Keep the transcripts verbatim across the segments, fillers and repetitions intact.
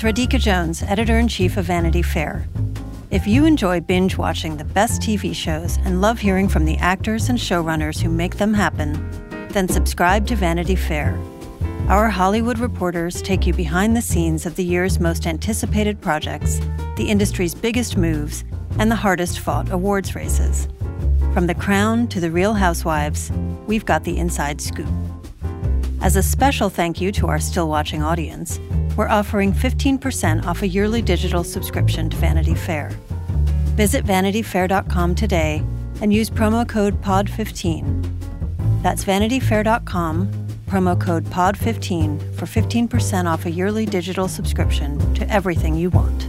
Radhika Jones, editor-in-chief of Vanity Fair. If you enjoy binge-watching the best T V shows and love hearing from the actors and showrunners who make them happen, then subscribe to Vanity Fair. Our Hollywood reporters take you behind the scenes of the year's most anticipated projects, the industry's biggest moves, and the hardest-fought awards races. From The Crown to The Real Housewives, we've got the inside scoop. As a special thank you to our still-watching audience, we're offering fifteen percent off a yearly digital subscription to Vanity Fair. Visit vanity fair dot com today and use promo code P O D fifteen. That's vanity fair dot com, promo code P O D fifteen for fifteen percent off a yearly digital subscription to everything you want.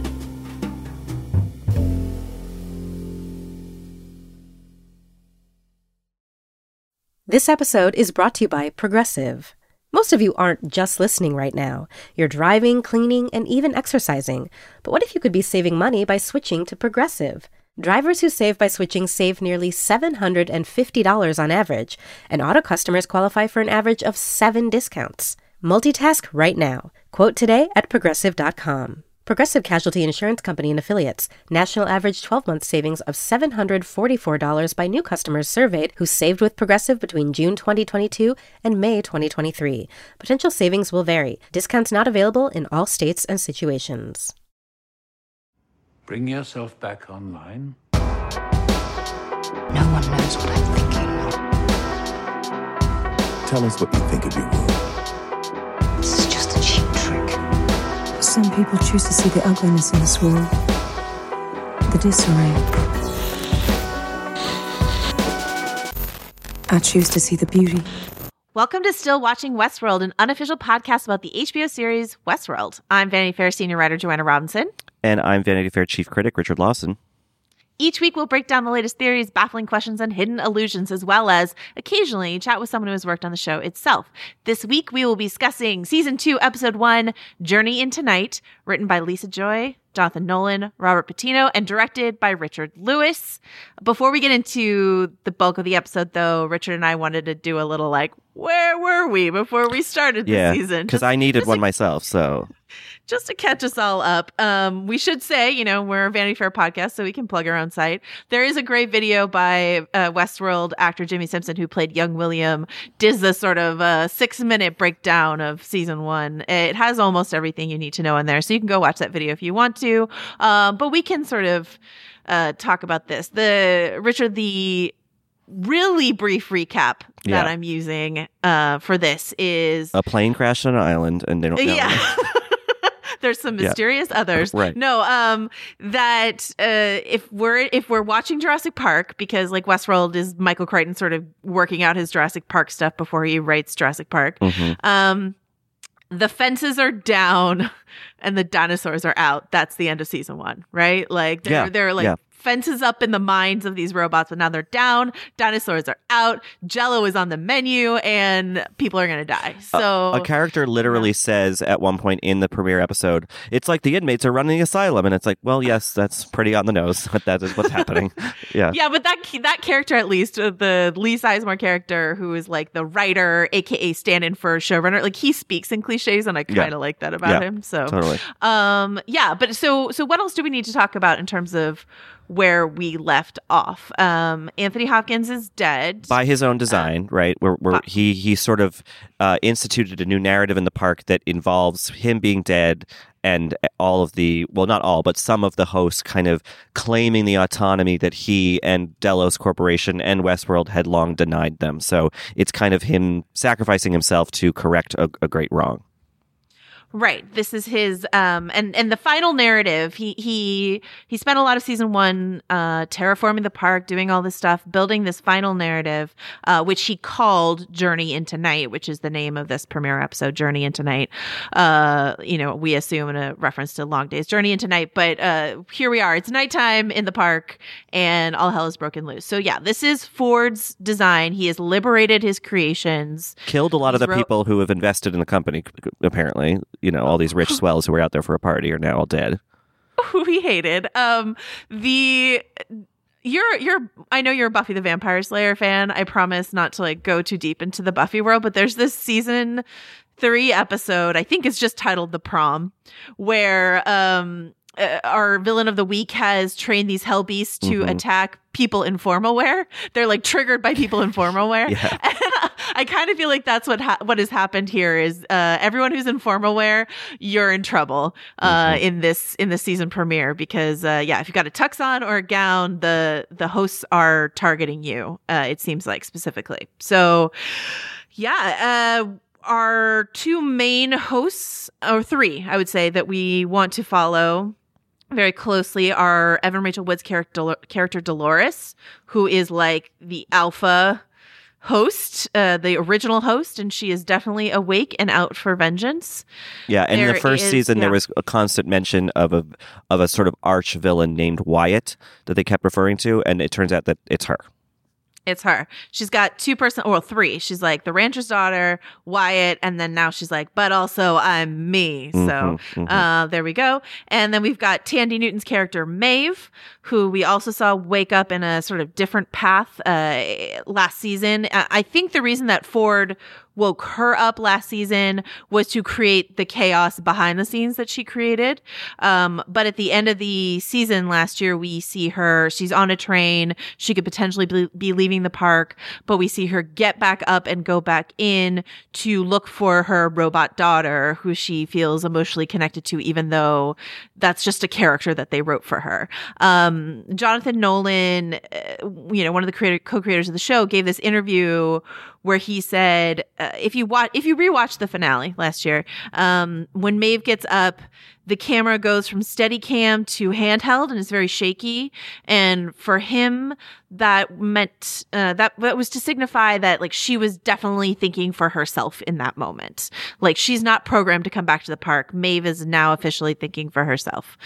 This episode is brought to you by Progressive. Most of you aren't just listening right now. You're driving, cleaning, and even exercising. But what if you could be saving money by switching to Progressive? Drivers who save by switching save nearly seven hundred fifty dollars on average, and auto customers qualify for an average of seven discounts. Multitask right now. Quote today at progressive dot com. Progressive Casualty Insurance Company and Affiliates. National average twelve-month savings of seven hundred forty-four dollars by new customers surveyed who saved with Progressive between June twenty twenty-two and May twenty twenty-three. Potential savings will vary. Discounts not available in all states and situations. Bring yourself back online. No one knows what I'm thinking. Tell us what you think of your world. This is just a cheap trick. Some people choose to see the ugliness in this world, the disarray. I choose to see the beauty. Welcome to Still Watching Westworld, an unofficial podcast about the H B O series Westworld. I'm Vanity Fair senior writer Joanna Robinson. And I'm Vanity Fair chief critic Richard Lawson. Each week, we'll break down the latest theories, baffling questions, and hidden allusions, as well as occasionally chat with someone who has worked on the show itself. This week, we will be discussing Season two, Episode one, Journey into Night, written by Lisa Joy, Jonathan Nolan, Robert Patino, and directed by Richard Lewis. Before we get into the bulk of the episode, though, Richard and I wanted to do a little, like, where were we before we started the yeah, season? Because I needed one to, myself, so... Just to catch us all up, um, we should say, you know, we're a Vanity Fair podcast, so we can plug our own site. There is a great video by uh, Westworld actor Jimmy Simpson, who played young William, does this sort of uh, six-minute breakdown of season one. It has almost everything you need to know in there, so you can go watch that video if you want to. Uh, but we can sort of uh, talk about this. The Richard, the really brief recap that yeah. I'm using uh, for this is... A plane crashed on an island, and they don't know. Yeah. There's some mysterious yeah. others. Right. No, um, that uh, if we're if we're watching Jurassic Park, because like Westworld is Michael Crichton sort of working out his Jurassic Park stuff before he writes Jurassic Park. Mm-hmm. Um, the fences are down and the dinosaurs are out. That's the end of season one, right? Like they're yeah. they're like. Yeah. Fences up in the minds of these robots, but now they're down. Dinosaurs are out. Jello is on the menu, and people are going to die. So a, a character literally yeah. says at one point in the premiere episode, "It's like the inmates are running the asylum," and it's like, well, yes, that's pretty on the nose, but that is what's happening. Yeah, yeah, but that that character, at least uh, the Lee Sizemore character, who is like the writer, aka stand-in for showrunner, like he speaks in cliches, and I kind of yeah. like that about yeah, him. So totally, um, yeah. But so so what else do we need to talk about in terms of where we left off? Um, Anthony Hopkins is dead by his own design, uh, right? Where, where he he sort of uh, instituted a new narrative in the park that involves him being dead and all of the well, not all, but some of the hosts kind of claiming the autonomy that he and Delos Corporation and Westworld had long denied them. So it's kind of him sacrificing himself to correct a, a great wrong. Right. This is his um and and the final narrative. He he he spent a lot of season one uh terraforming the park, doing all this stuff, building this final narrative, uh, which he called Journey into Night, which is the name of this premiere episode, Journey into Night. Uh, you know, we assume in a reference to Long Day's Journey into Night, but uh here we are. It's nighttime in the park and all hell is broken loose. So yeah, this is Ford's design. He has liberated his creations. Killed a lot He's of the wrote- people who have invested in the company, apparently. You know, all these rich swells who were out there for a party are now all dead. Who he hated. Um, the you're you're I know you're a Buffy the Vampire Slayer fan. I promise not to like go too deep into the Buffy world, but there's this season three episode, I think it's just titled The Prom, where um, uh, our villain of the week has trained these hell beasts to Mm-hmm. attack people in formal wear. They're like triggered by people in formal wear. Yeah. And I kind of feel like that's what ha- what has happened here is uh, everyone who's in formal wear, you're in trouble uh, Mm-hmm. in this in the season premiere because uh, yeah, if you've got a tux on or a gown, the the hosts are targeting you. Uh, it seems like specifically. So yeah. Uh, our two main hosts, or three, I would say, that we want to follow very closely are Evan Rachel Wood's character, character Dolores, who is like the alpha host, uh, the original host, and she is definitely awake and out for vengeance. Yeah, and in There the first is- season, yeah. there was a constant mention of a of a sort of arch villain named Wyatt that they kept referring to, and it turns out that it's her. It's her. She's got two person, well, three. She's like the rancher's daughter, Wyatt, and then now she's like, but also I'm me. So Mhm, mhm. uh, there we go. And then we've got Tandy Newton's character Maeve, who we also saw wake up in a sort of different path uh, last season. I I think the reason that Ford woke her up last season was to create the chaos behind the scenes that she created. Um, but at the end of the season last year, we see her, she's on a train. She could potentially be, be leaving the park, but we see her get back up and go back in to look for her robot daughter, who she feels emotionally connected to, even though that's just a character that they wrote for her. Um, Jonathan Nolan, uh, you know, one of the creator, co-creators of the show, gave this interview where he said, uh, if you watch, if you rewatch the finale last year, um, when Maeve gets up, the camera goes from steady cam to handheld and is very shaky. And for him, that meant, uh, that, that was to signify that like she was definitely thinking for herself in that moment. Like she's not programmed to come back to the park. Maeve is now officially thinking for herself.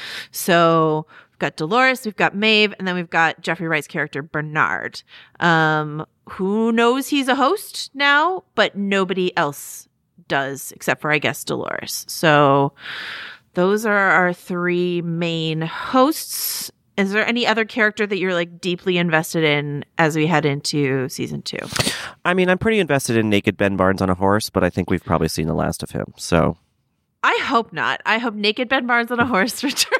So we've got Dolores, we've got Maeve, and then we've got Jeffrey Wright's character Bernard. Um, who knows he's a host now, but nobody else does except for, I guess, Dolores. So those are our three main hosts. Is there any other character that you're like deeply invested in as we head into season two? I mean, I'm pretty invested in Naked Ben Barnes on a horse, but I think we've probably seen the last of him. So I hope not. I hope Naked Ben Barnes on a horse returns.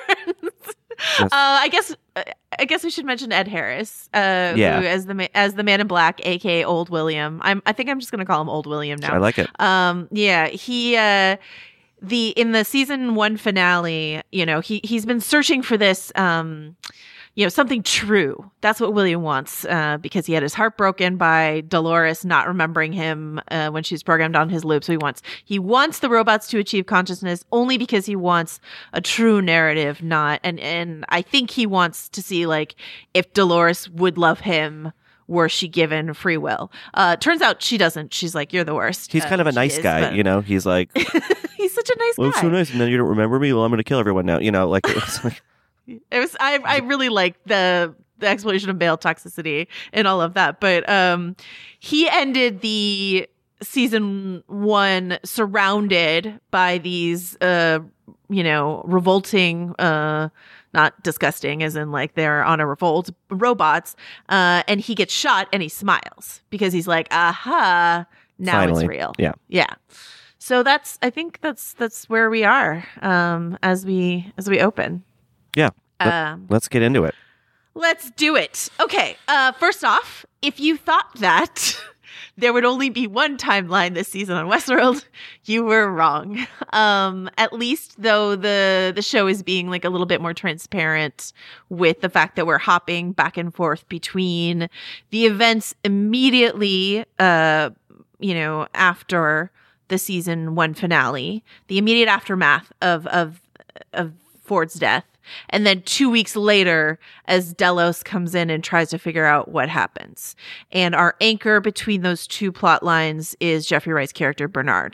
Uh, I guess uh, I guess we should mention Ed Harris, uh, Yeah. who as the ma- as the Man in Black, aka Old William. I'm I think I'm just gonna call him Old William now. I like it. Um, yeah, he uh, the in the season one finale, you know, he he's been searching for this, um, you know, something true. That's what William wants, uh, because he had his heart broken by Dolores not remembering him uh, when she was programmed on his loop. So he wants he wants the robots to achieve consciousness only because he wants a true narrative, not and and I think he wants to see like if Dolores would love him were she given free will. Uh, turns out she doesn't. She's like, you're the worst. He's Uh, kind of a she nice is, guy, but- you know. He's like, He's such a nice "Oh, guy. it's so nice," and then you don't remember me. Well, I'm going to kill everyone now. You know, like it's like. It was I I really like the the exploration of male toxicity and all of that. But um he ended the season one surrounded by these uh you know revolting uh not disgusting as in like they're on a revolt robots uh and he gets shot and he smiles because he's like, aha, now Finally. it's real. Yeah. Yeah. So that's I think that's that's where we are um as we as we open. Yeah. Let- Um, Let's get into it. Let's do it. Okay. Uh, first off, if you thought that there would only be one timeline this season on Westworld, you were wrong. Um, at least though the the show is being like a little bit more transparent with the fact that we're hopping back and forth between the events immediately, uh, you know, after the season one finale, the immediate aftermath of of of Ford's death. And then two weeks later, as Delos comes in and tries to figure out what happens. And our anchor between those two plot lines is Jeffrey Wright's character, Bernard.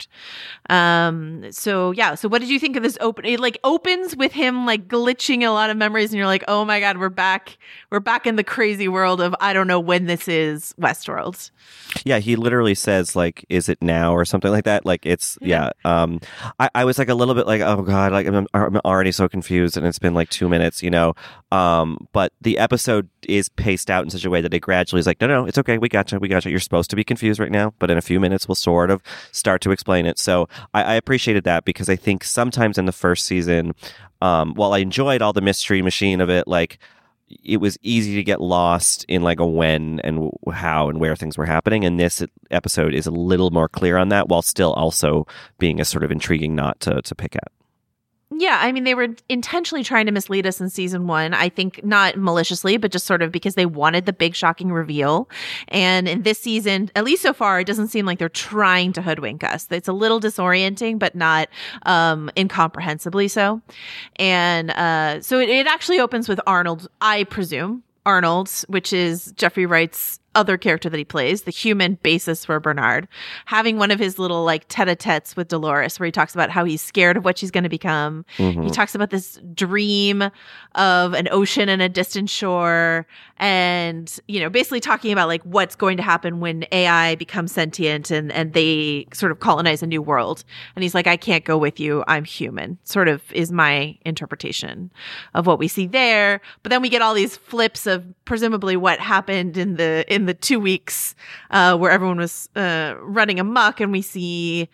Um, so yeah. So what did you think of this open? It like opens with him like glitching a lot of memories and you're like, oh my God, we're back. We're back in the crazy world of, I don't know when this is Westworld. Yeah, he literally says like, "Is it now?" or something like that. Like, it's yeah. Um, I, I was like a little bit like, "Oh God!" Like I'm, I'm already so confused, and it's been like like two minutes, you know. Um, but the episode is paced out in such a way that it gradually is like, no, no, it's okay. We gotcha. We gotcha. You're supposed to be confused right now, but in a few minutes, we'll sort of start to explain it. So I, I appreciated that because I think sometimes in the first season, um, while I enjoyed all the mystery machine of it, like, it was easy to get lost in like a when and how and where things were happening. And this episode is a little more clear on that while still also being a sort of intriguing knot to, to pick at. Yeah, I mean, they were intentionally trying to mislead us in season one. I think not maliciously, but just sort of because they wanted the big shocking reveal. And in this season, at least so far, it doesn't seem like they're trying to hoodwink us. It's a little disorienting, but not um, incomprehensibly so. And uh, so it, it actually opens with Arnold, I presume, Arnold, which is Jeffrey Wright's other character that he plays, the human basis for Bernard, having one of his little like tete-a-tetes with Dolores where he talks about how he's scared of what she's going to become. Mm-hmm. He talks about this dream of an ocean and a distant shore and, you know, basically talking about like what's going to happen when A I becomes sentient and, and they sort of colonize a new world. And he's like, I can't go with you. I'm human, sort of is my interpretation of what we see there. But then we get all these flips of presumably what happened in the in the two weeks uh, where everyone was uh, running amok, and we see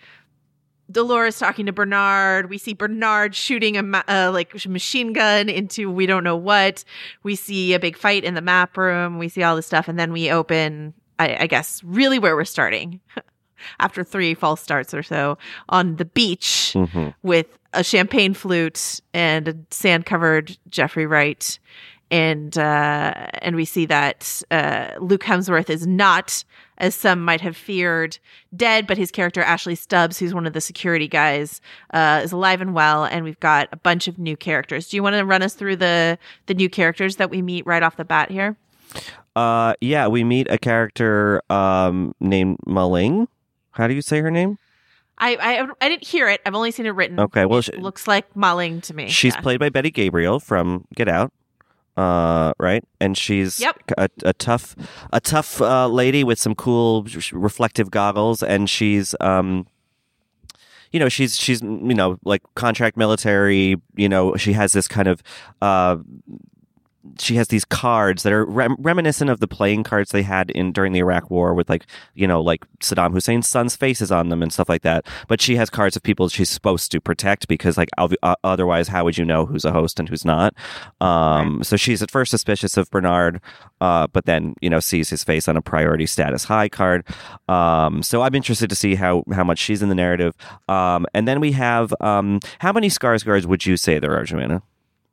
Dolores talking to Bernard. We see Bernard shooting a ma- uh, like machine gun into we don't know what. We see a big fight in the map room. We see all this stuff, and then we open, I, I guess, really where we're starting after three false starts or so on the beach mm-hmm. with a champagne flute and a sand-covered Jeffrey Wright. And uh, and we see that uh, Luke Hemsworth is not, as some might have feared, dead, but his character Ashley Stubbs, who's one of the security guys, uh, is alive and well. And we've got a bunch of new characters. Do you want to run us through the the new characters that we meet right off the bat here? Uh, yeah, we meet a character um, named Maling. How do you say her name? I, I I didn't hear it. I've only seen it written. Okay, well, it she, looks like Maling to me. She's yeah. played by Betty Gabriel from Get Out. Uh, right, and she's yep. a, a tough, a tough uh, lady with some cool reflective goggles, and she's, um, you know, she's she's you know like contract military. You know, she has this kind of, uh, she has these cards that are rem- reminiscent of the playing cards they had in during the Iraq War with like you know like Saddam Hussein's son's faces on them and stuff like that. But she has cards of people she's supposed to protect because like uh, otherwise how would you know who's a host and who's not? Um, right. So she's at first suspicious of Bernard, uh, but then you know sees his face on a priority status high card. Um, so I'm interested to see how how much she's in the narrative. Um, and then we have um, how many Skarsgårds would you say there are, Joanna?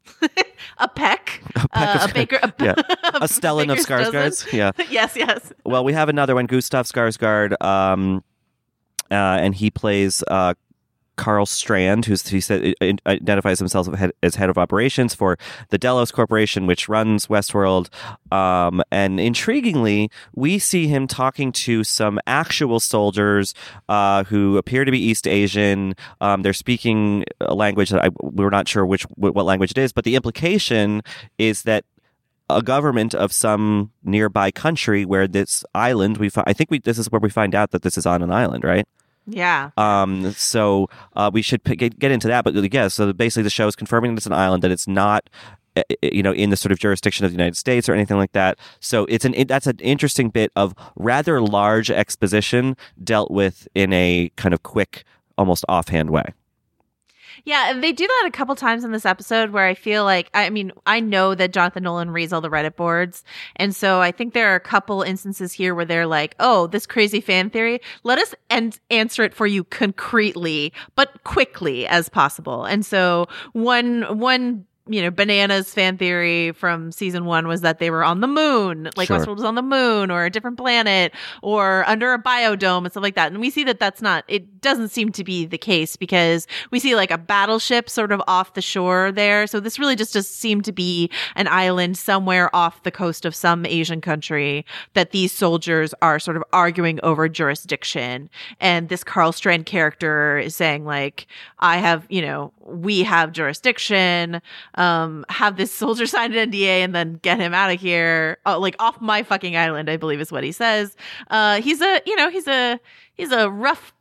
A peck, a, peck uh, of, a baker, a, yeah. a Stellan of Skarsgårds. Yeah. yes, yes. Well, we have another one, Gustav Skarsgård, um, uh, and he plays uh, Carl Strand, who's he said identifies himself as head of operations for the Delos Corporation, which runs Westworld. Um, and intriguingly, we see him talking to some actual soldiers uh, who appear to be East Asian. Um, they're speaking a language that I, we're not sure which what language it is, but the implication is that a government of some nearby country where this island we fi- I think we this is where we find out that this is on an island, right? Yeah. Um. So uh, we should p- get, get into that, but yeah. So basically, the show is confirming that it's an island, that it's not, you know, in the sort of jurisdiction of the United States or anything like that. So it's an it, that's an interesting bit of rather large exposition dealt with in a kind of quick, almost offhand way. Yeah, they do that a couple times in this episode where I feel like, I mean, I know that Jonathan Nolan reads all the Reddit boards. And so I think there are a couple instances here where they're like, oh, this crazy fan theory, let us en- answer it for you concretely, but quickly as possible. And so one, one, you know, Bananas fan theory from season one was that they were on the moon, like sure. Westworld was on the moon or a different planet or under a biodome and stuff like that. And we see that that's not, it doesn't seem to be the case because we see like a battleship sort of off the shore there. So this really just just seemed to be an island somewhere off the coast of some Asian country that these soldiers are sort of arguing over jurisdiction. And this Carl Strand character is saying like, I have, you know, we have jurisdiction. Um, have this soldier sign an N D A and then get him out of here, oh, like off my fucking island, I believe is what he says. Uh, he's a, you know, he's a, he's a rough,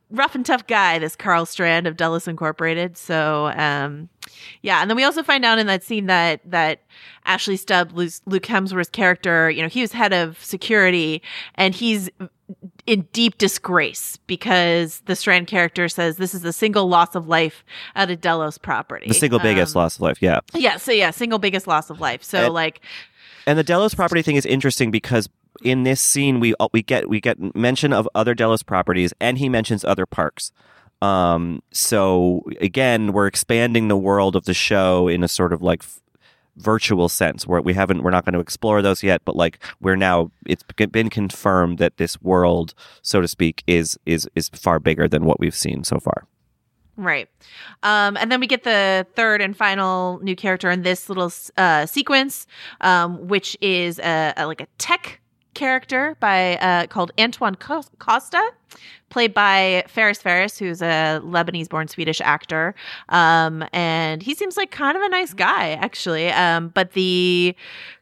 rough and tough guy, this Carl Strand of Dulles Incorporated. So, um, yeah. And then we also find out in that scene that that Ashley Stubb, Luke Hemsworth's character, you know, he was head of security, and he's in deep disgrace because the Strand character says this is the single loss of life at a Delos property. The single biggest um, loss of life, yeah. Yeah, so yeah, single biggest loss of life. So and, like... And the Delos property thing is interesting because in this scene, we we get we get mention of other Delos properties, and he mentions other parks. Um, so again, we're expanding the world of the show in a sort of like f- virtual sense where we haven't, we're not going to explore those yet, but like we're now, it's been confirmed that this world, so to speak, is is is far bigger than what we've seen so far. Right. Um, and then we get the third and final new character in this little uh, sequence, um, which is a, a, like a tech character by uh, called Antoine Costa, played by Faris Faris, who's a Lebanese-born Swedish actor. Um, and he seems like kind of a nice guy, actually. Um, but the...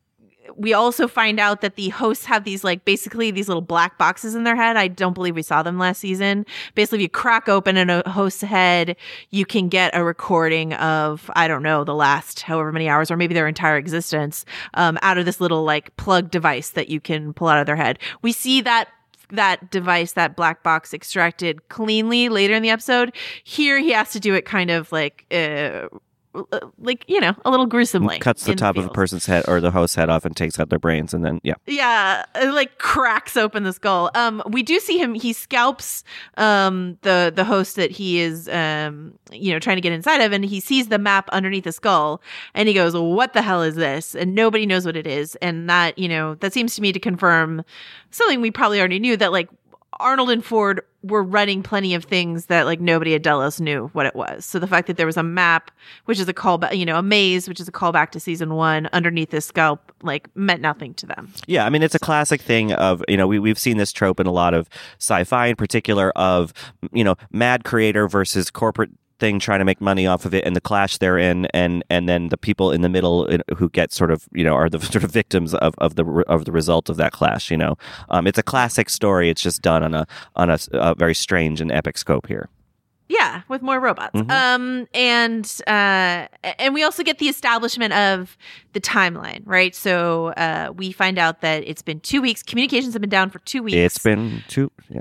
We also find out that the hosts have these, like, basically these little black boxes in their head. I don't believe we saw them last season. Basically, if you crack open a host's head, you can get a recording of, I don't know, the last however many hours, or maybe their entire existence, um, out of this little, like, plug device that you can pull out of their head. We see that that device, that black box, extracted cleanly later in the episode. Here, he has to do it kind of like... Uh, like, you know, a little gruesomely. Cuts the top the of a person's head or the host's head off and takes out their brains, and then, yeah. Yeah, it, like, cracks open the skull. Um, we do see him, he scalps um, the, the host that he is, um, you know, trying to get inside of, and he sees the map underneath the skull, and he goes, what the hell is this? And nobody knows what it is. And that, you know, that seems to me to confirm something we probably already knew, that, like, Arnold and Ford were running plenty of things that like nobody at Delos knew what it was. So the fact that there was a map, which is a callback, you know, a maze, which is a callback to season one underneath this scalp, like meant nothing to them. Yeah. I mean, it's a classic thing of, you know, we, we've seen this trope in a lot of sci-fi in particular of, you know, mad creator versus corporate thing trying to make money off of it, and the clash therein, and and then the people in the middle who get sort of, you know, are the sort of victims of, of the of the result of that clash. You know, um, it's a classic story. It's just done on a on a, a very strange and epic scope here. Yeah, with more robots. Mm-hmm. Um, and uh, and we also get the establishment of the timeline, right? So uh, we find out that it's been two weeks. Communications have been down for two weeks. It's been two. Yeah.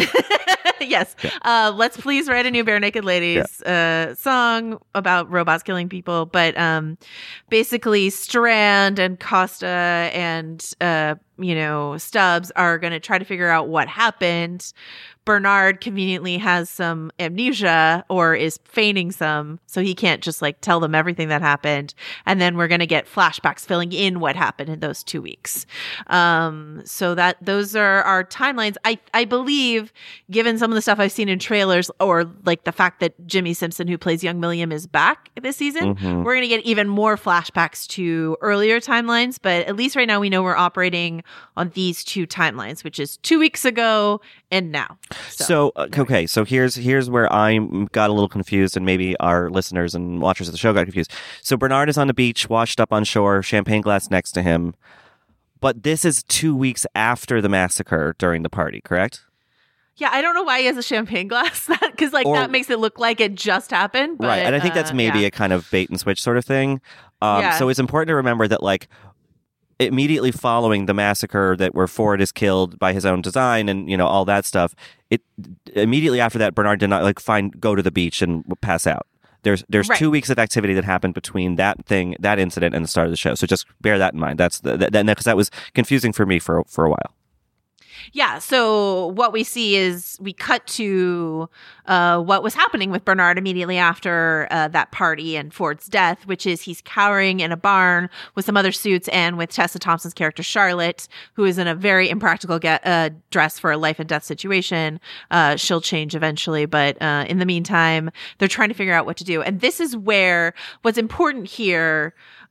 Yes. Yeah. Uh, let's please write a new Bare Naked Ladies yeah. uh, song about robots killing people. But um, basically, Strand and Costa and, uh, you know, Stubbs are going to try to figure out what happened. Bernard conveniently has some amnesia or is feigning some, so he can't just like tell them everything that happened. And then we're going to get flashbacks filling in what happened in those two weeks. Um, so that those are our timelines. I, I believe, given some of the stuff I've seen in trailers, or like the fact that Jimmy Simpson, who plays young Milliam, is back this season, mm-hmm. we're going to get even more flashbacks to earlier timelines. But at least right now we know we're operating on these two timelines, which is two weeks ago and now. So, so uh, okay, so here's here's where I got a little confused, and maybe our listeners and watchers of the show got confused. So Bernard is on the beach, washed up on shore, champagne glass next to him, but this is two weeks after the massacre during the party, correct? Yeah, I don't know why he has a champagne glass, because like or, that makes it look like it just happened. But, right, and I think that's maybe uh, yeah. a kind of bait and switch sort of thing. Um, yeah. So it's important to remember that like immediately following the massacre, that where Ford is killed by his own design and, you know, all that stuff, it immediately after that, Bernard did not like find go to the beach and pass out. There's there's right. two weeks of activity that happened between that thing, that incident, and the start of the show. So just bear that in mind. That's the, that because that was confusing for me for for a while. Yeah, so what we see is we cut to uh, what was happening with Bernard immediately after uh, that party and Ford's death, which is he's cowering in a barn with some other suits and with Tessa Thompson's character Charlotte, who is in a very impractical get, uh, dress for a life and death situation. Uh, she'll change eventually, but uh, in the meantime, they're trying to figure out what to do. And this is where what's important here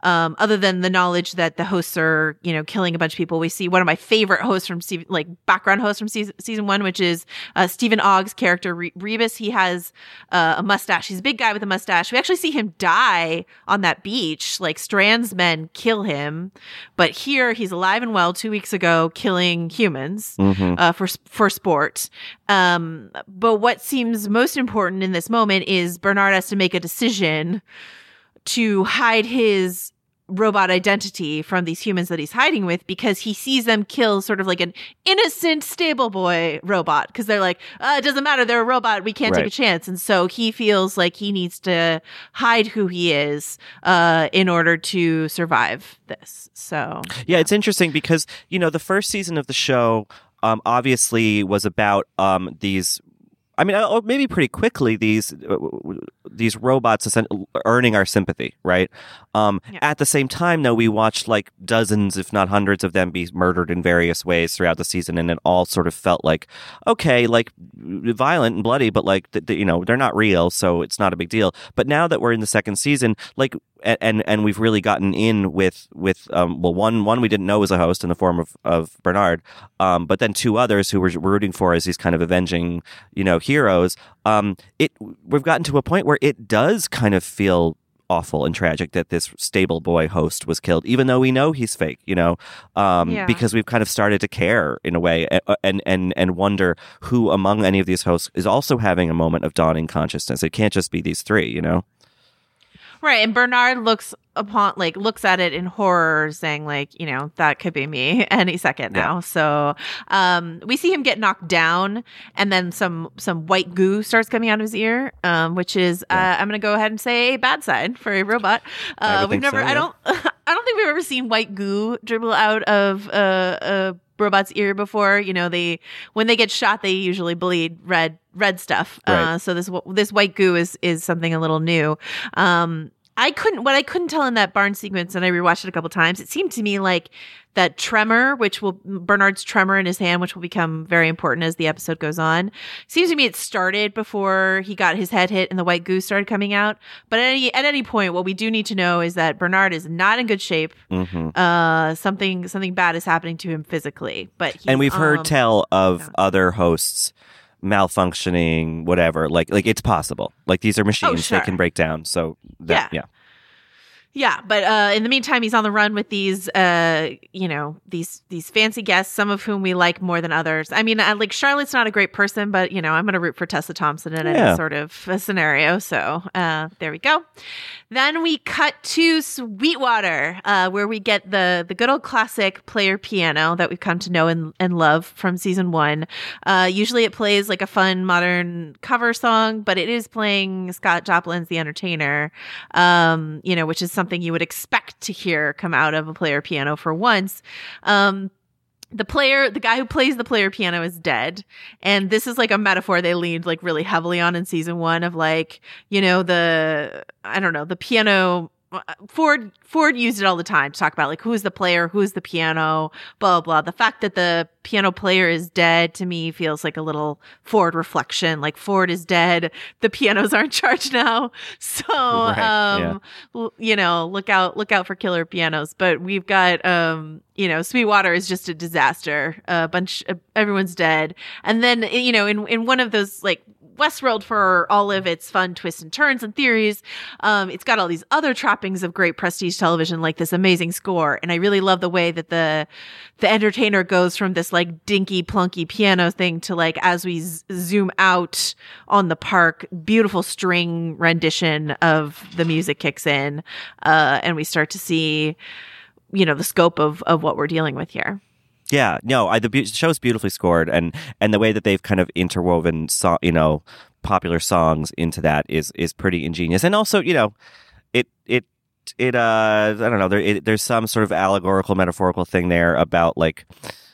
Um, other than the knowledge that the hosts are, you know, killing a bunch of people, we see one of my favorite hosts from se- like background hosts from season, season one, which is uh, Stephen Ogg's character Re- Rebus. He has uh, a mustache. He's a big guy with a mustache. We actually see him die on that beach. Like Strand's men kill him, but here he's alive and well. Two weeks ago, killing humans mm-hmm. uh, for for sport. Um, but what seems most important in this moment is Bernard has to make a decision to hide his robot identity from these humans that he's hiding with, because he sees them kill sort of like an innocent stable boy robot, because they're like, uh, it doesn't matter, they're a robot, we can't right. take a chance. And so he feels like he needs to hide who he is uh, in order to survive this. So yeah, it's interesting because, you know, the first season of the show um, obviously was about um, these I mean, or maybe pretty quickly, these uh, these robots earning our sympathy, right? Um, yeah. At the same time, though, we watched like dozens, if not hundreds, of them be murdered in various ways throughout the season, and it all sort of felt like, okay, like violent and bloody, but like th- th- you know, they're not real, so it's not a big deal. But now that we're in the second season, like. And and we've really gotten in with with um, well one one we didn't know was a host in the form of of Bernard, um, but then two others who we're rooting for as these kind of avenging, you know, heroes. Um, it we've gotten to a point where it does kind of feel awful and tragic that this stable boy host was killed, even though we know he's fake, you know, um, yeah. because we've kind of started to care in a way and and and wonder who among any of these hosts is also having a moment of dawning consciousness. It can't just be these three, you know. Right, and Bernard looks upon like looks at it in horror, saying like, you know, that could be me any second now. Yeah. So um, we see him get knocked down, and then some some white goo starts coming out of his ear, um, which is yeah. uh, I'm going to go ahead and say a bad sign for a robot. Uh, we've never, so, yeah. I don't, I don't think we've ever seen white goo dribble out of uh, a robot's ear before. You know, they when they get shot, they usually bleed red red stuff. Right. Uh, so this this white goo is is something a little new. Um, I couldn't, what I couldn't tell in that barn sequence, and I rewatched it a couple times, it seemed to me like that tremor, which will, Bernard's tremor in his hand, which will become very important as the episode goes on. Seems to me it started before he got his head hit and the white goo started coming out. But at any, at any point, what we do need to know is that Bernard is not in good shape. Mm-hmm. Uh, something, something bad is happening to him physically. But he's, and we've heard um, tell of yeah. other hosts malfunctioning, whatever. Like, like it's possible. Like these are machines; oh, sure. they can break down. So that, yeah. yeah. Yeah, but uh, in the meantime, he's on the run with these, uh, you know, these these fancy guests, some of whom we like more than others. I mean, I, like Charlotte's not a great person, but you know, I'm going to root for Tessa Thompson in yeah. any sort of a scenario. So uh, there we go. Then we cut to Sweetwater, uh, where we get the the good old classic player piano that we've come to know and, and love from season one. Uh, usually, it plays like a fun modern cover song, but it is playing Scott Joplin's "The Entertainer," um, you know, which is something. Something you would expect to hear come out of a player piano for once. Um, the player, the guy who plays the player piano is dead. And this is like a metaphor they leaned like really heavily on in season one of like, you know, the, I don't know, the piano. Ford Ford used it all the time to talk about like who's the player, who's the piano, blah, blah, blah. The fact that the piano player is dead to me feels like a little Ford reflection. Like Ford is dead. The pianos are in charge now. So, right, um, yeah. l- you know, look out, look out for killer pianos. But we've got, um, you know, Sweetwater is just a disaster. A bunch of, everyone's dead. And then, you know, in, in one of those like Westworld, for all of its fun twists and turns and theories, um, it's got all these other trappings of great prestige television, like this amazing score. And I really love the way that the the entertainer goes from this like dinky plunky piano thing to like, as we z- zoom out on the park, beautiful string rendition of the music kicks in, uh, and we start to see, you know, the scope of of what we're dealing with here. Yeah, no, I, the be- show's beautifully scored, and, and the way that they've kind of interwoven, so, you know, popular songs into that is is pretty ingenious, and also, you know, it it it uh, I don't know, there it, there's some sort of allegorical, metaphorical thing there about like,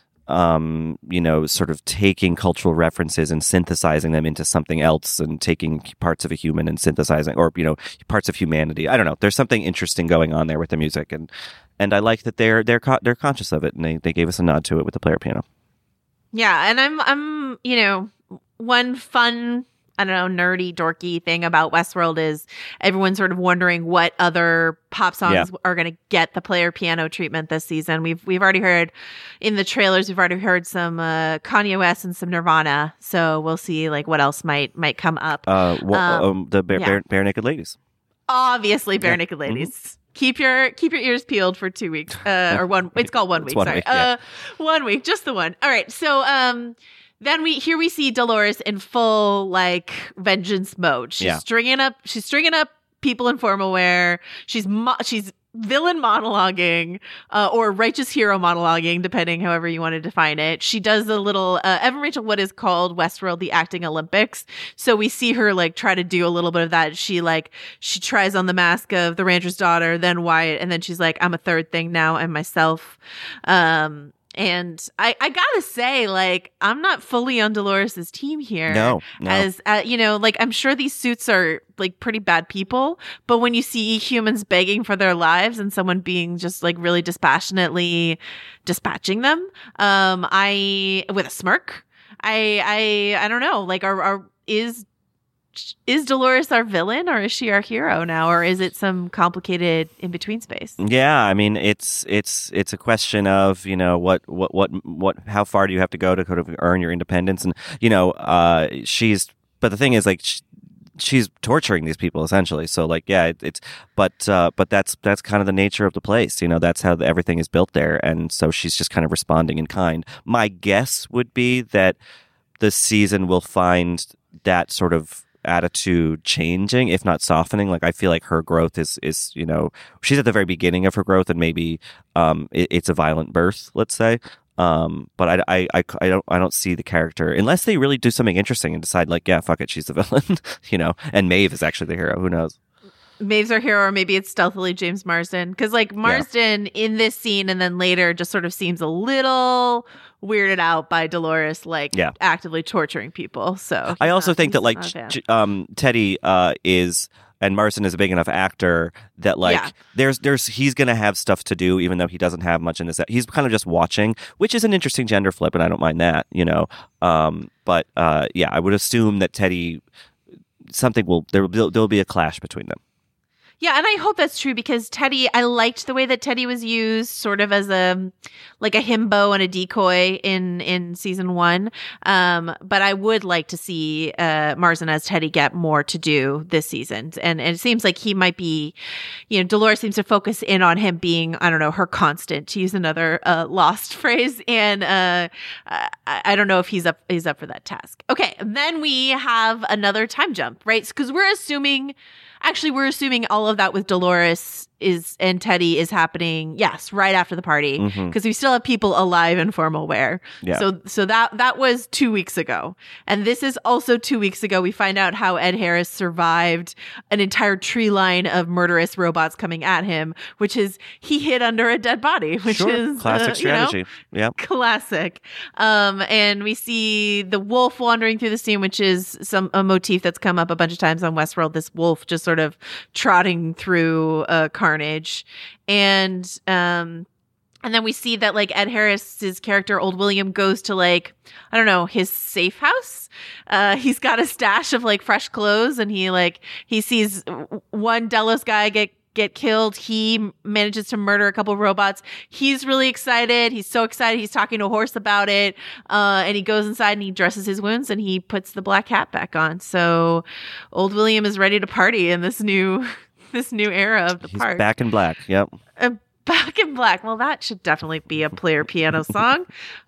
um, you know, sort of taking cultural references and synthesizing them into something else, and taking parts of a human and synthesizing, or you know, parts of humanity. I don't know. There's something interesting going on there with the music, and. And I like that they're they're co- they're conscious of it, and they, they gave us a nod to it with the player piano. Yeah, and I'm I'm you know, one fun I don't know, nerdy, dorky thing about Westworld is everyone's sort of wondering what other pop songs Yeah. are going to get the player piano treatment this season. We've we've already heard in the trailers, we've already heard some uh, Kanye West and some Nirvana. So we'll see like what else might might come up. Uh, well, Um, um, the bare, yeah. bare, bare naked ladies. Obviously, bare Yeah. naked ladies. Keep your keep your ears peeled for two weeks, uh, or one. It's called one It's week. one sorry, week, yeah. uh, one week, just the one. All right. So, um, then we here we see Dolores in full like vengeance mode. She's Yeah. stringing up. She's stringing up people in formal wear. She's mo- she's villain monologuing uh, or righteous hero monologuing, depending however you want to define it. She does a little uh, Evan Rachel Wood is called Westworld the acting Olympics. So we see her like try to do a little bit of that. She like she tries on the mask of the rancher's daughter, then Wyatt, and then she's like, I'm a third thing now, I'm myself. Um And I, I gotta say, like, I'm not fully on Dolores's team here. No, no. As, uh, you know, like, I'm sure these suits are, like, pretty bad people. But when you see humans begging for their lives and someone being just, like, really dispassionately dispatching them, um, I, with a smirk, I, I, I don't know, like, are, are, is, is Dolores our villain or is she our hero now? Or is it some complicated in-between space? Yeah, I mean, it's it's it's a question of, you know, what what what what how far do you have to go to kind of earn your independence, and you know, uh, she's. But the thing is, like, she, she's torturing these people essentially. So, like, yeah, it, it's but uh, but that's that's kind of the nature of the place. You know, that's how the, everything is built there, and so she's just kind of responding in kind. My guess would be that the season will find that sort of attitude changing, if not softening. Like, I feel like her growth is is you know, she's at the very beginning of her growth, and maybe um it, it's a violent birth, let's say. Um, but I, I, I, I don't I don't see the character unless they really do something interesting and decide, like, yeah, fuck it, she's the villain, you know. And Maeve is actually the hero. Who knows? Maeve's our hero, or maybe it's stealthily James Marsden. Because, like, Marsden yeah. in this scene and then later just sort of seems a little weirded out by Dolores, like, yeah. actively torturing people. So I also not, think that, like, J- um, Teddy uh, is, and Marsden is a big enough actor that, like, yeah. there's, there's, he's going to have stuff to do, even though he doesn't have much in this. He's kind of just watching, which is an interesting gender flip, and I don't mind that, you know. Um, but, uh, yeah, I would assume that Teddy, something will, there will, there'll be a clash between them. Yeah, and I hope that's true because Teddy, I liked the way that Teddy was used sort of as a, like a himbo and a decoy in, in season one. Um, but I would like to see uh, Marsden as Teddy get more to do this season. And, and it seems like he might be, you know, Dolores seems to focus in on him being, I don't know, her constant, to use another uh, Lost phrase. And uh, I, I don't know if he's up, he's up for that task. Okay, and then we have another time jump, right? Because we're assuming... Actually, we're assuming all of that with Dolores is and Teddy is happening, yes, right after the party, because mm-hmm. we still have people alive in formal wear. Yeah. So, so that that was two weeks ago, and this is also two weeks ago. We find out how Ed Harris survived an entire tree line of murderous robots coming at him, which is he hid under a dead body, which sure. is classic uh, strategy. You know, yeah, classic. Um, and we see the wolf wandering through the scene, which is some a motif that's come up a bunch of times on Westworld. This wolf just sort of trotting through a car. Carnage. And um and then we see that, like, Ed Harris's character, Old William, goes to, like, I don't know, his safe house. Uh he's got a stash of, like, fresh clothes, and he like he sees one Delos guy get get killed. He manages to murder a couple robots. He's really excited. He's so excited. He's talking to a horse about it. Uh, and he goes inside and he dresses his wounds and he puts the black hat back on. So Old William is ready to party in this new this new era of the He's park. Back in black. Yep. Uh, back in black. Well, that should definitely be a player piano song.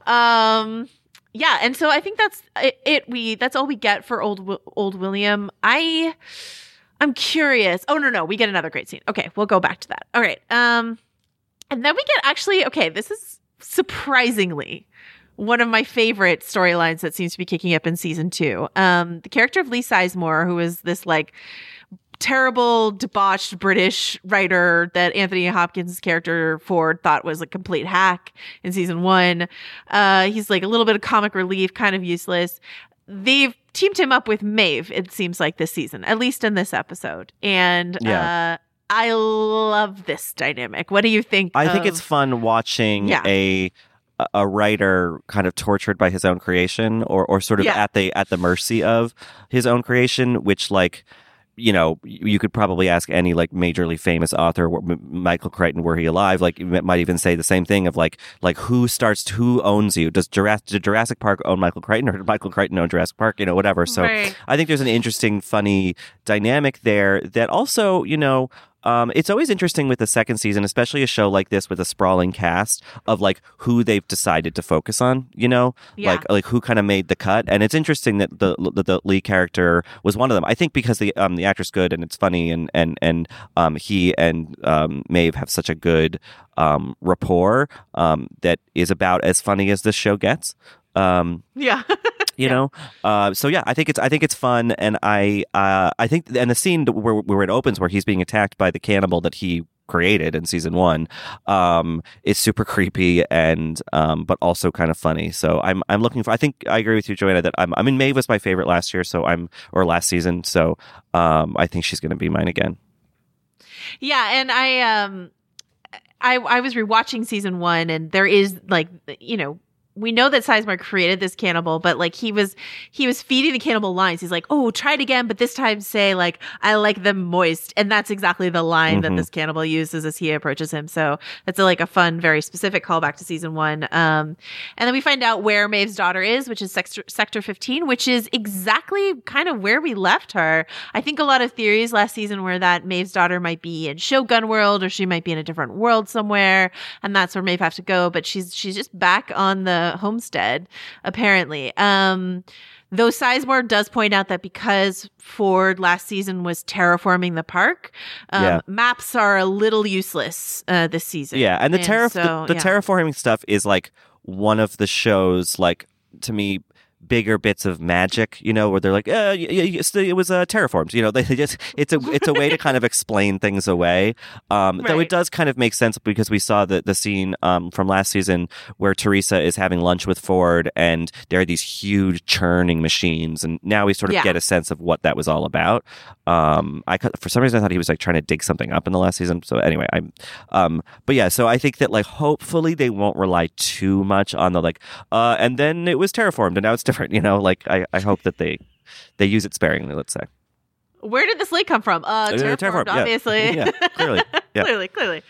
Um, yeah. And so I think that's it, it. We, that's all we get for old, old William. I, I'm curious. Oh, no, no. We get another great scene. Okay. We'll go back to that. All right. Um, and then we get actually, okay, this is surprisingly one of my favorite storylines that seems to be kicking up in season two. Um, the character of Lee Sizemore, who is this, like, terrible, debauched British writer that Anthony Hopkins' character Ford thought was a complete hack in season one. Uh, he's like a little bit of comic relief, kind of useless. They've teamed him up with Maeve, it seems like, this season, at least in this episode. And yeah. uh, I love this dynamic. What do you think? I of- think it's fun watching yeah. a a, a writer kind of tortured by his own creation, or or sort of Yeah. at the at the mercy of his own creation, which like. You know, you could probably ask any like majorly famous author, Michael Crichton, were he alive, like might even say the same thing of like, like who starts, who owns you? Does Jurassic, did Jurassic Park own Michael Crichton, or did Michael Crichton own Jurassic Park? You know, whatever. So Right. I think there's an interesting, funny dynamic there that also, you know, Um, it's always interesting with the second season, especially a show like this with a sprawling cast of like who they've decided to focus on, you know, Yeah. like like who kind of made the cut. And it's interesting that the, the the lead character was one of them. I think because the um the actor's good and it's funny, and and and um he and um Maeve have such a good um rapport um that is about as funny as this show gets. Um, Yeah. you know, uh, so yeah, I think it's I think it's fun, and I uh, I think and the scene where where it opens, where he's being attacked by the cannibal that he created in season one, um, is super creepy and um, but also kind of funny. So I'm I'm looking for. I think I agree with you, Joanna, that I'm I mean Maeve was my favorite last year, so I'm or last season, so um, I think she's going to be mine again. Yeah, and I um I I was rewatching season one, and there is like, you know, we know that Sizemore created this cannibal, but like he was he was feeding the cannibal lines. He's like, oh, try it again, but this time say like, I like them moist. And that's exactly the line Mm-hmm. that this cannibal uses as he approaches him. So that's a, like a fun, very specific callback to season one. Um, and then we find out where Maeve's daughter is, which is sector, sector fifteen, which is exactly kind of where we left her. I think a lot of theories last season were that Maeve's daughter might be in Shogun World, or she might be in a different world somewhere, and that's where Maeve have to go. But she's she's just back on the homestead, apparently. Um, though Sizemore does point out that because Ford last season was terraforming the park, um, Yeah. maps are a little useless uh, this season. Yeah, and the terra so, the, the yeah. terraforming stuff is like one of the show's like to me bigger bits of magic, you know, where they're like, uh, y- y- it's the- it was uh, terraformed, you know. They just it's a it's a way to kind of explain things away. Um, Though Right. it does kind of make sense because we saw the the scene um, from last season where Teresa is having lunch with Ford, and there are these huge churning machines, and now we sort of Yeah. get a sense of what that was all about. Um, I for some reason I thought he was like trying to dig something up in the last season. So anyway, I'm, um, but yeah, so I think that like hopefully they won't rely too much on the like, uh, and then it was terraformed and now it's different. You know, like I, I hope that they they use it sparingly. Let's say. Where did this lake come from? Uh, terraformed, terraformed, yeah. obviously. Yeah, clearly. Yeah. clearly, clearly.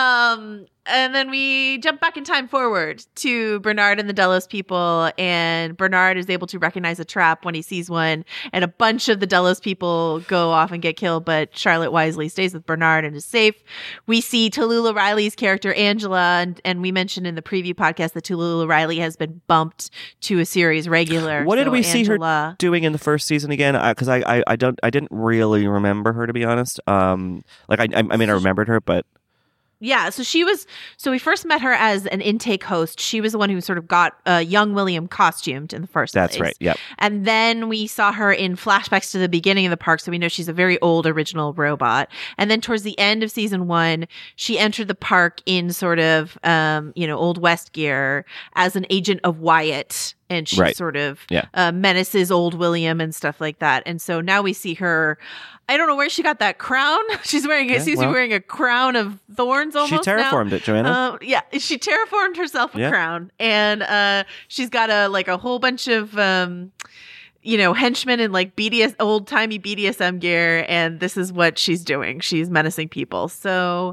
Um, and then we jump back in time forward to Bernard and the Delos people, and Bernard is able to recognize a trap when he sees one, and a bunch of the Delos people go off and get killed, but Charlotte wisely stays with Bernard and is safe. We see Tallulah Riley's character, Angela, and, and we mentioned in the preview podcast that Tallulah Riley has been bumped to a series regular. What did So we see her Angela- doing in the first season again? Because I, I, I don't I didn't really remember her, to be honest. Um, like I I, I mean I remembered her, but Yeah, so she was, so we first met her as an intake host. She was the one who sort of got uh, young William costumed in the first that's place. right. Yep. And then we saw her in flashbacks to the beginning of the park, so we know she's a very old original robot. And then towards the end of season one, she entered the park in sort of, um, you know, Old West gear as an agent of Wyatt. And she Right. sort of Yeah. uh, menaces old William and stuff like that. And so now we see her. I don't know where she got that crown. She's wearing. Yeah, it seems to well, be wearing a crown of thorns. She Almost now. terraformed it, Joanna. Uh, yeah, she terraformed herself a Yeah. crown, and uh, she's got a like a whole bunch of um, you know, henchmen in like B D S old timey B D S M gear, and this is what she's doing. She's menacing people. So.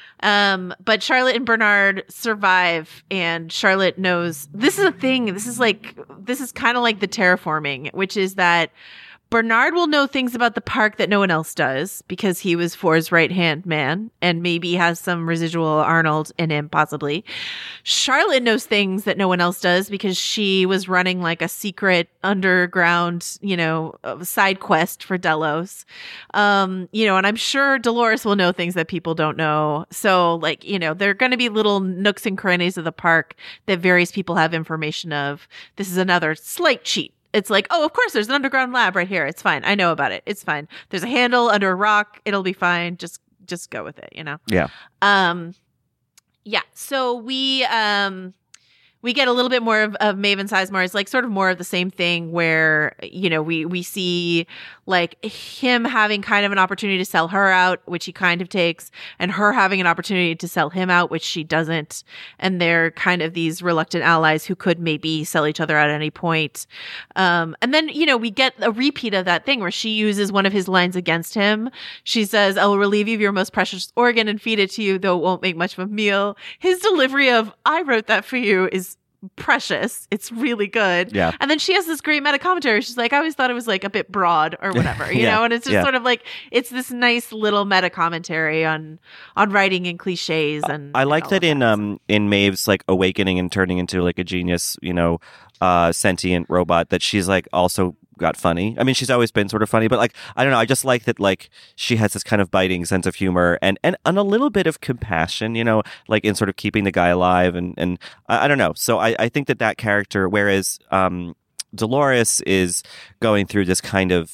Um, but Charlotte and Bernard survive, and Charlotte knows this is a thing. This is like, this is kind of like the terraforming, which is that Bernard will know things about the park that no one else does because he was Ford's right hand man and maybe has some residual Arnold in him, possibly. Charlotte knows things that no one else does because she was running like a secret underground, you know, uh, side quest for Delos. Um, you know, and I'm sure Dolores will know things that people don't know. So, like, you know, there are going to be little nooks and crannies of the park that various people have information of. This is another slight cheat. It's like, oh, of course, there's an underground lab right here. It's fine. I know about it. It's fine. There's a handle under a rock. It'll be fine. Just, just go with it. You know. Yeah. Um, yeah. So we, um, we get a little bit more of, of Maeve and Sizemore. It's like sort of more of the same thing where, you know, we, we see like him having kind of an opportunity to sell her out, which he kind of takes, and her having an opportunity to sell him out, which she doesn't. And they're kind of these reluctant allies who could maybe sell each other out at any point. Um, and then, you know, we get a repeat of that thing where she uses one of his lines against him. She says, I will relieve you of your most precious organ and feed it to you, though it won't make much of a meal. His delivery of, I wrote that for you, is precious. It's really good. Yeah. And then she has this great meta commentary. She's like, I always thought it was like a bit broad or whatever, you yeah. know? And it's just yeah. sort of like, it's this nice little meta commentary on on writing and cliches. And I like and that in that. um in Maeve's like awakening and turning into like a genius, you know, uh sentient robot, that she's like also got funny. I mean, she's always been sort of funny, but like, I don't know. I just like that, like, she has this kind of biting sense of humor and, and, and a little bit of compassion, you know, like in sort of keeping the guy alive. And, and I, I don't know. So I, I think that that character, whereas um, Dolores is going through this kind of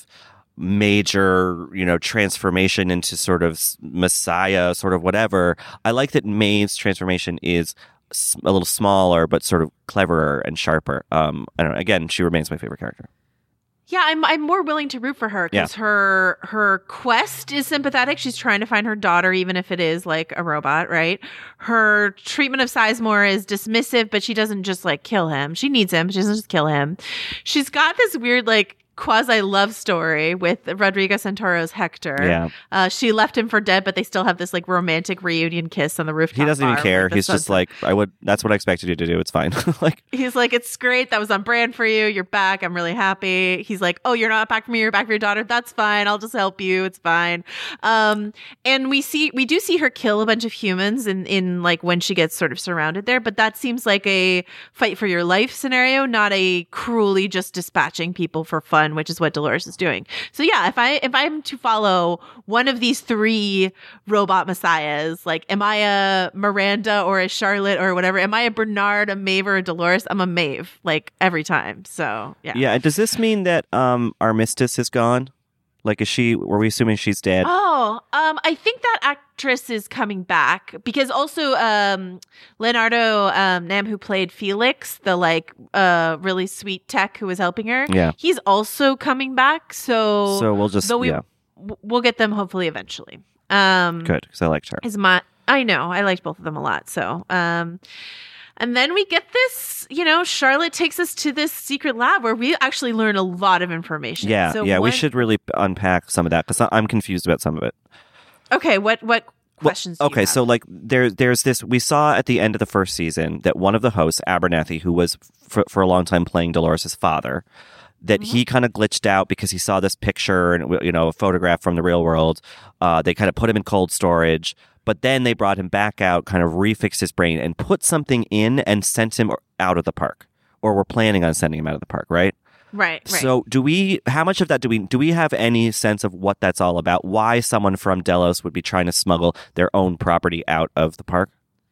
major, you know, transformation into sort of messiah, sort of whatever. I like that Maeve's transformation is a little smaller, but sort of cleverer and sharper. Um, I don't know. Again, she remains my favorite character. Yeah, I'm I'm more willing to root for her because Yeah. her her quest is sympathetic. She's trying to find her daughter, even if it is like a robot, right? Her treatment of Sizemore is dismissive, but she doesn't just like kill him. She needs him. She doesn't just kill him. She's got this weird like quasi love story with Rodrigo Santoro's Hector. Yeah. Uh, she left him for dead, but they still have this like romantic reunion kiss on the rooftop. He doesn't even bar care. with the He's just sunset. like, I would. That's what I expected you to do. It's fine. Like, He's like, it's great. That was on brand for you. You're back. I'm really happy. He's like, oh, you're not back for me. You're back for your daughter. That's fine. I'll just help you. It's fine. Um, and we see, we do see her kill a bunch of humans in, in like when she gets sort of surrounded there. But that seems like a fight for your life scenario, not a cruelly just dispatching people for fun, which is what Dolores is doing. So yeah, if I if I'm to follow one of these three robot messiahs, like am I a Miranda or a Charlotte or whatever? Am I a Bernard, a Maeve, or a Dolores? I'm a Maeve, like every time. So yeah. yeah. And does this mean that um Armistice is gone? Like, is she? Were we assuming she's dead? Oh, um, I think that actress is coming back because also um, Leonardo um, Nam, who played Felix, the like uh, really sweet tech who was helping her, Yeah. he's also coming back. So, So we'll just though we, yeah, w- we'll get them hopefully eventually. Um, good, because I liked her. Is my I know I liked both of them a lot. So, um, and then we get this, you know, Charlotte takes us to this secret lab where we actually learn a lot of information. Yeah, So yeah. We one- should really unpack some of that because I'm confused about some of it. Okay, what what Well, questions? do you okay, have? so like there, there's this. We saw at the end of the first season that one of the hosts, Abernathy, who was for, for a long time playing Dolores' father, that Mm-hmm. he kind of glitched out because he saw this picture and, you know, a photograph from the real world. Uh, they kind of put him in cold storage, but then they brought him back out, kind of refixed his brain and put something in and sent him out of the park, or we're planning on sending him out of the park, right? Right, right. So do we, how much of that do we, do we have any sense of what that's all about? Why someone from Delos would be trying to smuggle their own property out of the park?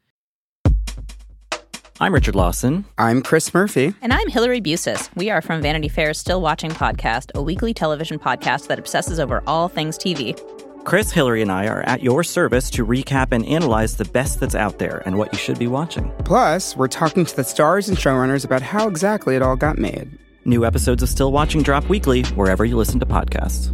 I'm Richard Lawson. I'm Chris Murphy. And I'm Hillary Busis. We are from Vanity Fair's Still Watching podcast, a weekly television podcast that obsesses over all things T V. Chris, Hillary, and I are at your service to recap and analyze the best that's out there and what you should be watching. Plus, we're talking to the stars and showrunners about how exactly it all got made. New episodes of Still Watching drop weekly wherever you listen to podcasts.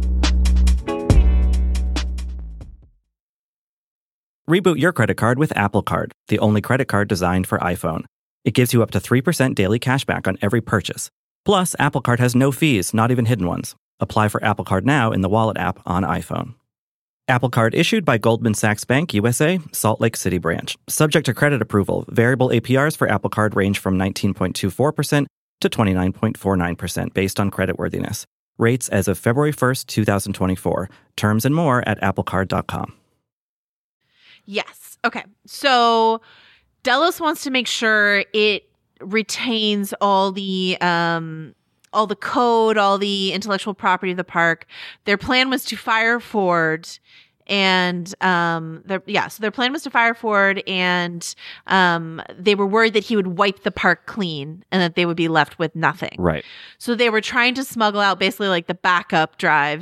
Reboot your credit card with Apple Card, the only credit card designed for iPhone. It gives you up to three percent daily cash back on every purchase. Plus, Apple Card has no fees, not even hidden ones. Apply for Apple Card now in the Wallet app on iPhone. Apple Card issued by Goldman Sachs Bank, U S A, Salt Lake City branch. Subject to credit approval, variable A P Rs for Apple Card range from nineteen point two four percent to twenty-nine point four nine percent based on creditworthiness. Rates as of February first, twenty twenty-four. Terms and more at apple card dot com. Yes. Okay. So Delos wants to make sure it retains all the um all the code, all the intellectual property of the park. Their plan was to fire Ford and um their yeah, so their plan was to fire Ford and um they were worried that he would wipe the park clean and that they would be left with nothing. Right. So they were trying to smuggle out basically like the backup drives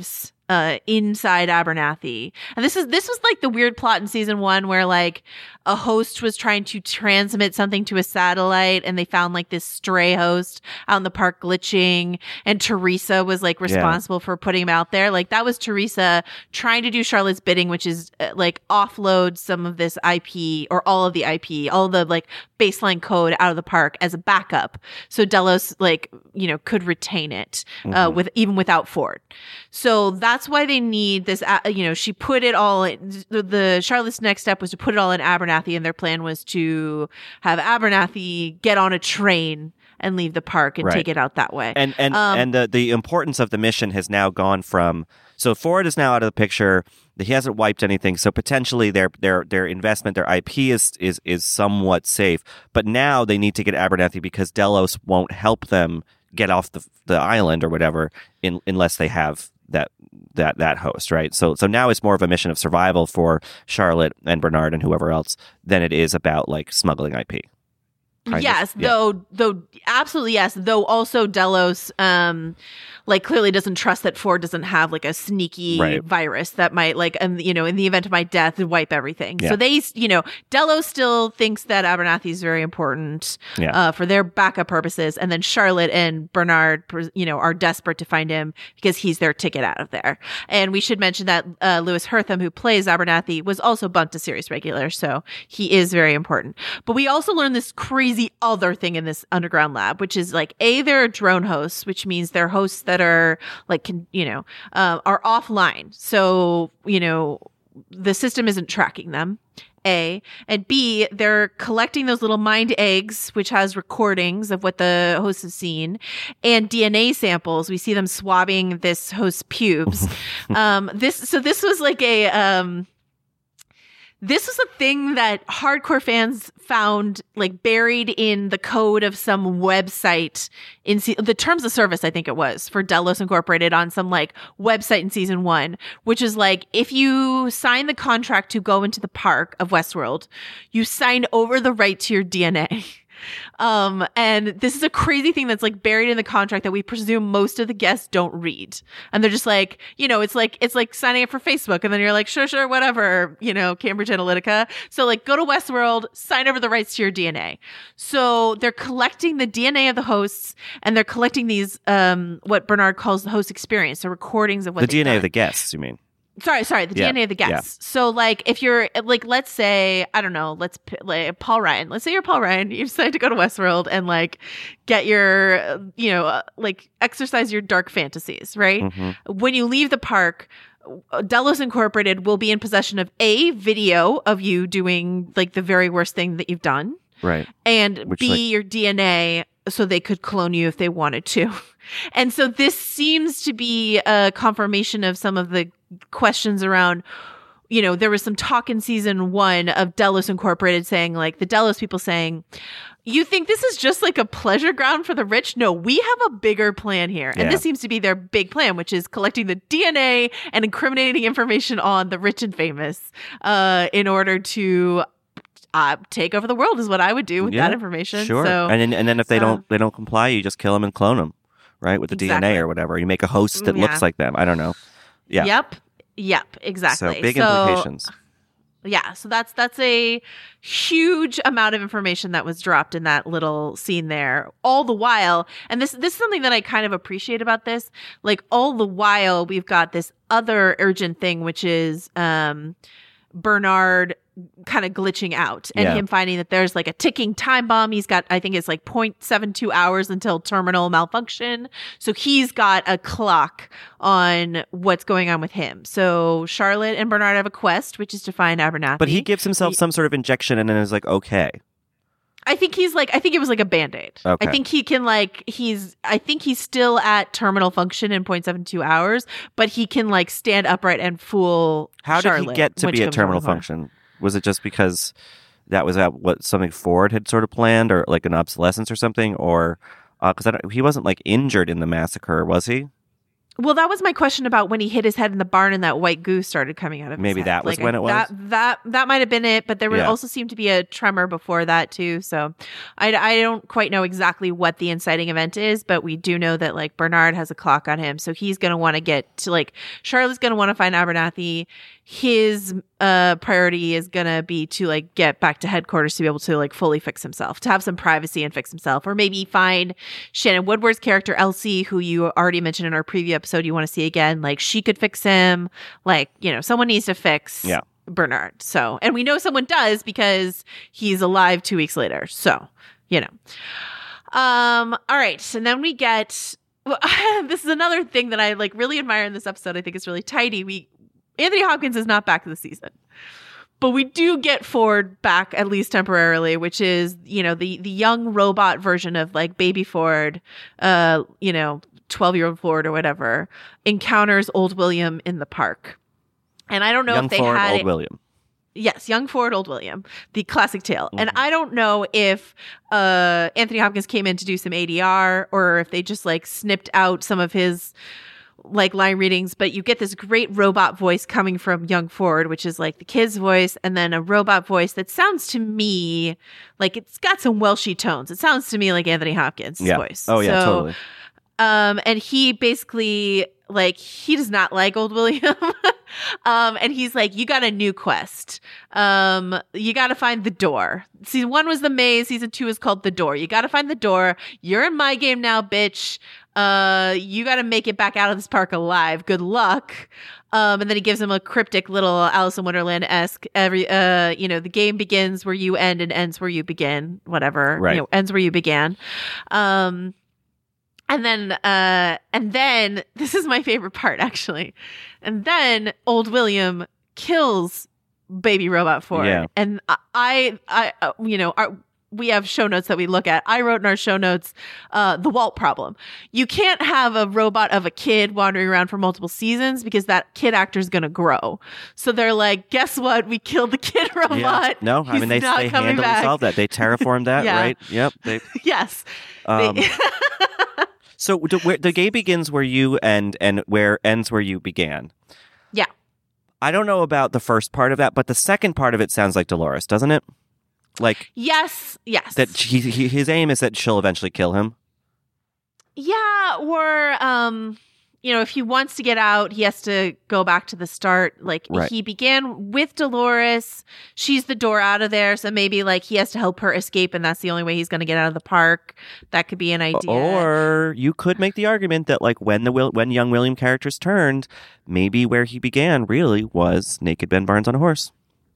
uh, inside Abernathy. And this is this was like the weird plot in season one where like a host was trying to transmit something to a satellite and they found like this stray host out in the park glitching, and Teresa was like responsible yeah. for putting him out there. Like that was Teresa trying to do Charlotte's bidding, which is uh, like offload some of this I P or all of the I P, all of the like baseline code out of the park as a backup. So Delos like, you know, could retain it uh, mm-hmm. with even without Ford. So that's why they need this, uh, you know, she put it all in, the, the Charlotte's next step was to put it all in Abernathy, and their plan was to have Abernathy get on a train and leave the park and right. take it out that way. And and um, and the, the importance of the mission has now gone from, so Ford is now out of the picture. He hasn't wiped anything, so potentially their their their investment, their I P is is is somewhat safe. But now they need to get Abernathy because Delos won't help them get off the the island or whatever in, unless they have that that that host, right? So so now it's more of a mission of survival for Charlotte and Bernard and whoever else than it is about like smuggling I P. Kind yes, of, yeah. though, though, absolutely yes. Though also Delos, um, like clearly doesn't trust that Ford doesn't have like a sneaky right. virus that might like, um, you know, in the event of my death, wipe everything. Yeah. So they, you know, Delos still thinks that Abernathy is very important yeah. uh, for their backup purposes, and then Charlotte and Bernard, you know, are desperate to find him because he's their ticket out of there. And we should mention that uh, Lewis Hertham, who plays Abernathy, was also bumped to series regular, so he is very important. But we also learned this crazy other thing in this underground lab, which is like, A, they're drone hosts, which means they're hosts that are like, can, you know, uh, are offline. So, you know, the system isn't tracking them. A, and B, they're collecting those little mind eggs, which has recordings of what the hosts have seen, and D N A samples. We see them swabbing this host's pubes. um, this, so this was like a, um, This was a thing that hardcore fans found like buried in the code of some website in se- the terms of service, I think it was, for Delos Incorporated on some like website in season one, which is like, if you sign the contract to go into the park of Westworld, you sign over the right to your D N A. Um, and this is a crazy thing that's like buried in the contract that we presume most of the guests don't read. And they're just like, you know, it's like, it's like signing up for Facebook. And then you're like, sure, sure, whatever, you know, Cambridge Analytica. So like, go to Westworld, sign over the rights to your D N A. So they're collecting the D N A of the hosts, and they're collecting these, um, what Bernard calls the host experience, the recordings of what the they've D N A done. of the guests, you mean? Sorry, sorry, the yeah. D N A of the guests. Yeah. So, like, if you're, like, let's say, I don't know, let's, like, Paul Ryan. Let's say you're Paul Ryan. You decide to go to Westworld and, like, get your, uh, you know, uh, like, exercise your dark fantasies, right? Mm-hmm. When you leave the park, Delos Incorporated will be in possession of A, video of you doing, like, the very worst thing that you've done. Right. And Which, B, like, your D N A, so they could clone you if they wanted to. And so this seems to be a confirmation of some of the questions around, you know, there was some talk in season one of Delos Incorporated saying, like, the Delos people saying, you think this is just like a pleasure ground for the rich? No, we have a bigger plan here. And yeah. this seems to be their big plan, which is collecting the D N A and incriminating information on the rich and famous uh, in order to Uh, take over the world is what I would do with yeah, that information. Sure. So, and then, and then if they uh, don't they don't comply, you just kill them and clone them, right? With the exactly. D N A or whatever. You make a host that Yeah. looks like them. I don't know. Yeah. Yep. Yep. Exactly. So big so, implications. Yeah. So that's that's a huge amount of information that was dropped in that little scene there. All the while, and this this is something that I kind of appreciate about this. Like, all the while, we've got this other urgent thing, which is um, Bernard kind of glitching out and yeah. him finding that there's like a ticking time bomb. He's got, I think it's like zero point seven two hours until terminal malfunction. So he's got a clock on what's going on with him. So Charlotte and Bernard have a quest, which is to find Abernathy. But he gives himself he, some sort of injection and then is like, okay. I think he's like, I think it was like a Band-Aid. Okay. I think he can like, he's, I think he's still at terminal function in zero point seven two hours, but he can like stand upright and fool How Charlotte, did he get to which be at comes terminal over her. function? Was it just because that was at what something Ford had sort of planned, or like an obsolescence or something, or because uh, he wasn't like injured in the massacre, was he? Well, that was my question about when he hit his head in the barn and that white goo started coming out of his Maybe head. that was Like, when I- it was? That that, that might have been it, but there would Yeah. also seem to be a tremor before that too. So I, I don't quite know exactly what the inciting event is, but we do know that like Bernard has a clock on him. So he's going to want to get to like, Charlotte's going to want to find Abernathy. His uh, priority is going to be to like get back to headquarters to be able to like fully fix himself, to have some privacy and fix himself, or maybe find Shannon Woodward's character, Elsie, who you already mentioned in our preview episode you want to see again. Like she could fix him. Like, you know, someone needs to fix Yeah. Bernard. So, and we know someone does because he's alive two weeks later. So, you know. Um, all right. And then we get, well, this is another thing that I like really admire in this episode. I think it's really tidy. We, Anthony Hopkins is not back this season, but we do get Ford back at least temporarily, which is, you know, the, the young robot version of like baby Ford, uh, you know, twelve year old Ford or whatever, encounters old William in the park. And I don't know Young if they Ford, had old it- William. Yes, young Ford, old William, the classic tale. Mm-hmm. And I don't know if uh, Anthony Hopkins came in to do some A D R or if they just like snipped out some of his like line readings, but you get this great robot voice coming from young Ford, which is like the kid's voice, and then a robot voice that sounds to me like it's got some Welshy tones. It sounds to me like Anthony Hopkins' Yeah. voice. Oh, yeah, So, totally. Um, and he basically like he does not like old William. um, and he's like, you got a new quest. Um, you got to find the door. Season one was the maze. Season two is called the door. You got to find the door. You're in my game now, bitch. Uh, you got to make it back out of this park alive. Good luck. Um, and then he gives him a cryptic little Alice in Wonderland-esque every, uh, you know, the game begins where you end and ends where you begin, whatever, Right. you know, ends where you began. Um, And then, uh, and then this is my favorite part, actually. And then old William kills baby robot Ford. Yeah. And I, I, uh, you know, our, we have show notes that we look at. I wrote in our show notes, uh, the Walt problem. You can't have a robot of a kid wandering around for multiple seasons because that kid actor is going to grow. So they're like, guess what? We killed the kid robot. Yeah. No, I He's mean, they, not they coming handily back. solved that. They terraformed that, Yeah. right? Yep. They, Yes. um, They- so the, where, the game begins where you end and where ends where you began. yeah. I don't know about the first part of that, but the second part of it sounds like Dolores, doesn't it? Like Yes. Yes. that he, he, his aim is that she'll eventually kill him. Yeah, or um, you know, if he wants to get out, he has to go back to the start. Like Right. he began with Dolores, she's the door out of there, so maybe like he has to help her escape, and that's the only way he's going to get out of the park. That could be an idea. Or you could make the argument that like when the Will, when young William characters turned, maybe where he began really was naked Ben Barnes on a horse.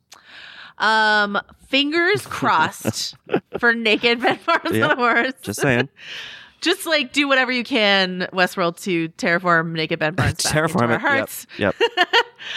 Um, fingers crossed for naked Ben Barnes Yeah, on a horse. Just saying. Just like do whatever you can, Westworld, to terraform naked Ben Barnes back Terraform into our it. hearts. Yep. yep.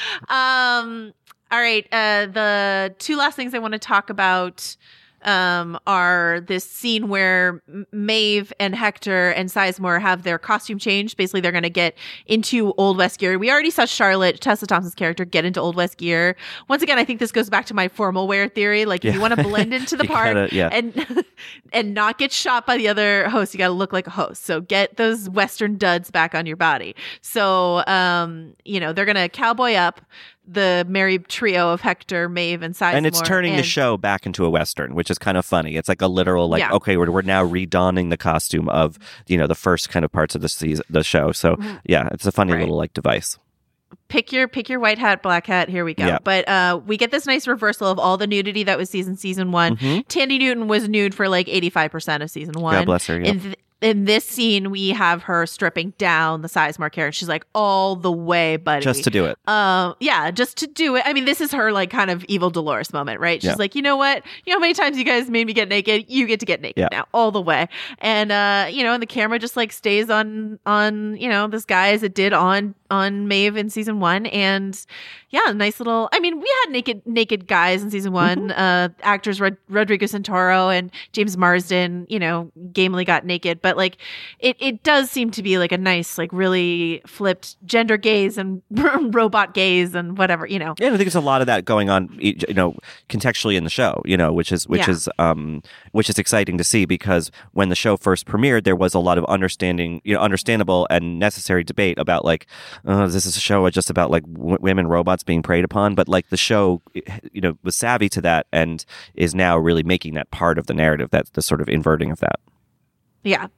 Um, all right. Uh, the two last things I want to talk about um, are this scene where M- Maeve and Hector and Sizemore have their costume changed. Basically, they're going to get into Old West gear. We already saw Charlotte, Tessa Thompson's character, get into Old West gear. Once again, I think this goes back to my formal wear theory. Like, if Yeah. you want to blend into the You park gotta- yeah. and and not get shot by the other host, you got to look like a host. So get those Western duds back on your body. So, um, you know, they're going to cowboy up the merry trio of Hector, Maeve, and Sizemore. And it's turning the and- show back into a Western, which is kind of funny. It's like a literal, like, Yeah. okay, we're, we're now redonning the costume of, you know, the first kind of parts of the season, the show. So, yeah, it's a funny Right. little, like, device. pick your pick your white hat, black hat. Here we go. Yeah. But uh, we get this nice reversal of all the nudity that was season season one. Mhm. Tandy Newton was nude for like eighty-five percent of season one. God bless her. Yeah. In, th- in this scene, we have her stripping down the Sizemore character. She's like all the way, buddy. Just to do it. Um, yeah, just to do it. I mean, this is her like kind of evil Dolores moment, right? She's Yeah. like, you know what? You know how many times you guys made me get naked? You get to get naked Yeah. now, all the way. And uh, you know, and the camera just like stays on on you know this guy as it did on on Maeve in season one, and yeah, nice little. I mean, we had naked naked guys in season one. Mm-hmm. Uh, actors Rod- Rodrigo Santoro and James Marsden, you know, gamely got naked, but like it, it does seem to be like a nice, like really flipped gender gaze and robot gaze and whatever, you know. Yeah, I think there's a lot of that going on, you know, contextually in the show, you know, which is which Yeah. is um which is exciting to see, because when the show first premiered, there was a lot of understanding, you know, understandable and necessary debate about like, oh, this is a show just about like w- women robots being preyed upon, but like the show, you know, was savvy to that and is now really making that part of the narrative, that's the sort of inverting of that. Yeah.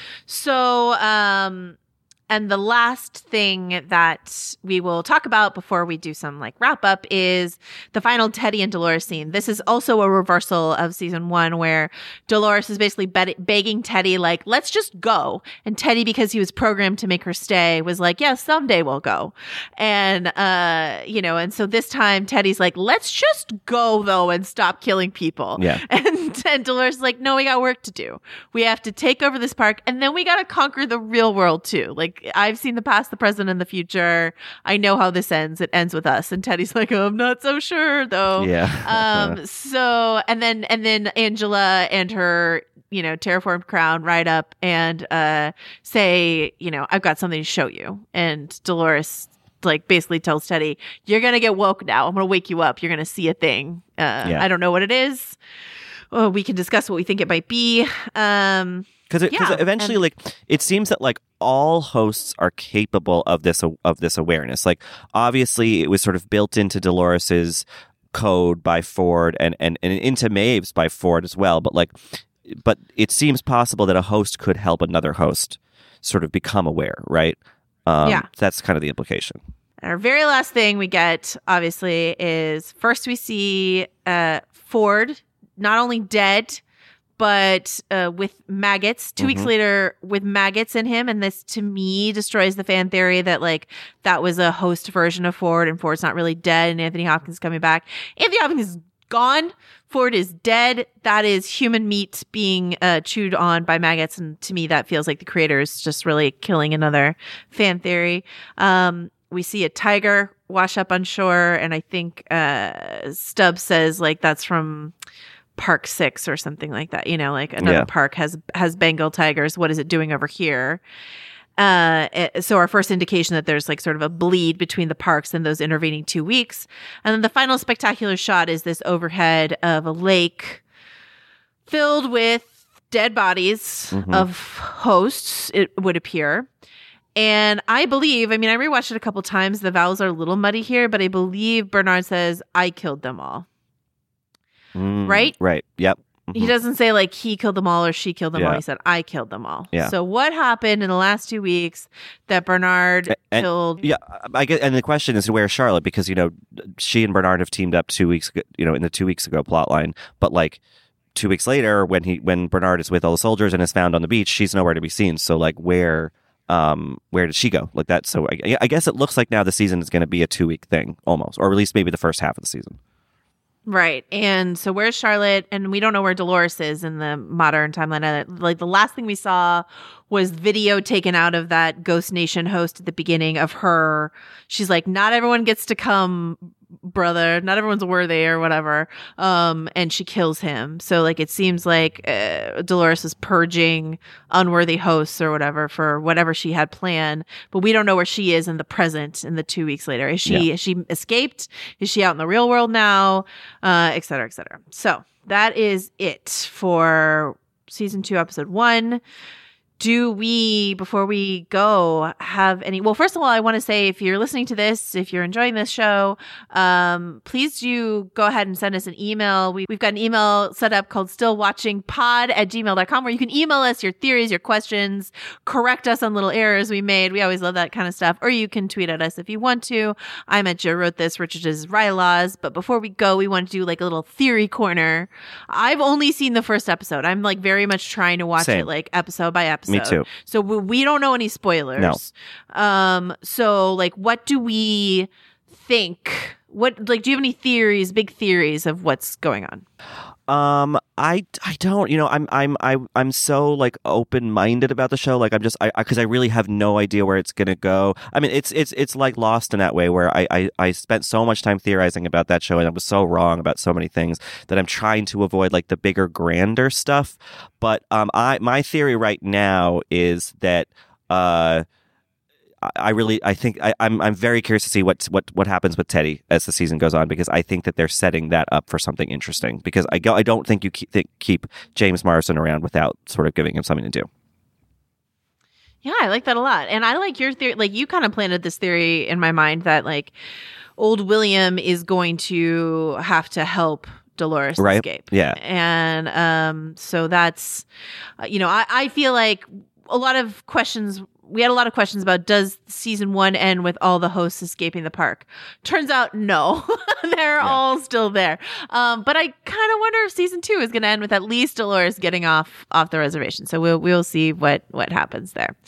So, um, and the last thing that we will talk about before we do some like wrap up is the final Teddy and Dolores scene. This is also a reversal of season one, where Dolores is basically be- begging Teddy, like, let's just go. And Teddy, because he was programmed to make her stay, was like, yeah, someday we'll go. And, uh, you know, and so this time Teddy's like, let's just go though and stop killing people. Yeah. And, and Dolores is like, no, we got work to do. We have to take over this park, and then we got to conquer the real world too. Like, I've seen the past, the present, and the future. I know how this ends. It ends with us. And Teddy's like, oh, I'm not so sure though. Yeah. um. So, and then, and then Angela and her, you know, terraformed crown ride up and uh say, you know, I've got something to show you. And Dolores like basically tells Teddy, you're gonna get woke now. I'm gonna wake you up. You're gonna see a thing. Uh, Yeah. I don't know what it is. Oh, we can discuss what we think it might be. Um. Because Yeah, eventually, and- like, it seems that like all hosts are capable of this of this awareness. Like, obviously, it was sort of built into Dolores's code by Ford, and and, and into Maeve's by Ford as well. But like, but it seems possible that a host could help another host sort of become aware, right? Um, Yeah. That's kind of the implication. And our very last thing we get, obviously, is first we see uh, Ford not only dead, but uh, with maggots. Two Mhm. weeks later, with maggots in him. And this, to me, destroys the fan theory that, like, that was a host version of Ford, and Ford's not really dead, and Anthony Hopkins is coming back. Anthony Hopkins is gone. Ford is dead. That is human meat being uh, chewed on by maggots. And to me, that feels like the creator is just really killing another fan theory. Um, we see a tiger wash up on shore, and I think uh, Stubbs says, like, that's from Park Six or something like that. You know, like another Yeah. park has has Bengal tigers. What is it doing over here? Uh, eh, so our first indication that there's like sort of a bleed between the parks in those intervening two weeks. And then the final spectacular shot is this overhead of a lake filled with dead bodies Mhm. of hosts, it would appear. And I believe, I mean, I rewatched it a couple times. The vowels are a little muddy here, but I believe Bernard says, I killed them all. Mm, Right? Right. Yep. He Mhm. doesn't say like he killed them all or she killed them all. Yeah. He said, I killed them all. Yeah. So what happened in the last two weeks that Bernard And- killed? Yeah, I get, and the question is, where's Charlotte? Because, you know, she and Bernard have teamed up two weeks, ago, you know, in the two weeks ago plot line. But like two weeks later, when he when Bernard is with all the soldiers and is found on the beach, she's nowhere to be seen. So like, where um where did she go? Like that. So I, I guess it looks like now the season is going to be a two week thing almost, or at least maybe the first half of the season. Right. And so where's Charlotte? And we don't know where Dolores is in the modern timeline. Like the last thing we saw was video taken out of that Ghost Nation host at the beginning of her. She's like, not everyone gets to come, brother. Not everyone's worthy or whatever. Um, and she kills him. So like it seems like uh, Dolores is purging unworthy hosts or whatever for whatever she had planned. But we don't know where she is in the present in the two weeks later. Is she Yeah. is she escaped? Is she out in the real world now? Uh, et cetera, et cetera. So that is it for season two, episode one. Do we, before we go, have any? Well, first of all, I want to say if you're listening to this, if you're enjoying this show, um, please do go ahead and send us an email. We, we've got an email set up called stillwatchingpod at gmail dot com where you can email us your theories, your questions, correct us on little errors we made. We always love that kind of stuff. Or you can tweet at us if you want to. I'm at Joe Wrote This, Richard is Rylaws. But before we go, we want to do like a little theory corner. I've only seen the first episode. I'm like very much trying to watch Same. it like episode by episode. Me too. So we, we don't know any spoilers. No. Um. So like, what do we think? What like? Do you have any theories? Big theories of what's going on? Um, I, I don't, you know, I'm, I'm, I, I'm so like open-minded about the show. Like I'm just, I, I, cause I really have no idea where it's going to go. I mean, it's, it's, it's like Lost in that way where I, I, I spent so much time theorizing about that show and I was so wrong about so many things that I'm trying to avoid like the bigger, grander stuff. But, um, I, my theory right now is that, uh, I really, I think I, I'm, I'm very curious to see what, what, what happens with Teddy as the season goes on, because I think that they're setting that up for something interesting. Because I go, I don't think you keep, think, keep James Marsden around without sort of giving him something to do. Yeah, I like that a lot, and I like your theory. Like you kind of planted this theory in my mind that like old William is going to have to help Dolores right? escape. Yeah, and um, so that's, uh, you know, I, I feel like a lot of questions. We had a lot of questions about, does season one end with all the hosts escaping the park? Turns out, no, they're yeah. all still there. Um, but I kind of wonder if season two is going to end with at least Dolores getting off off the reservation. So we'll we'll see what what happens there.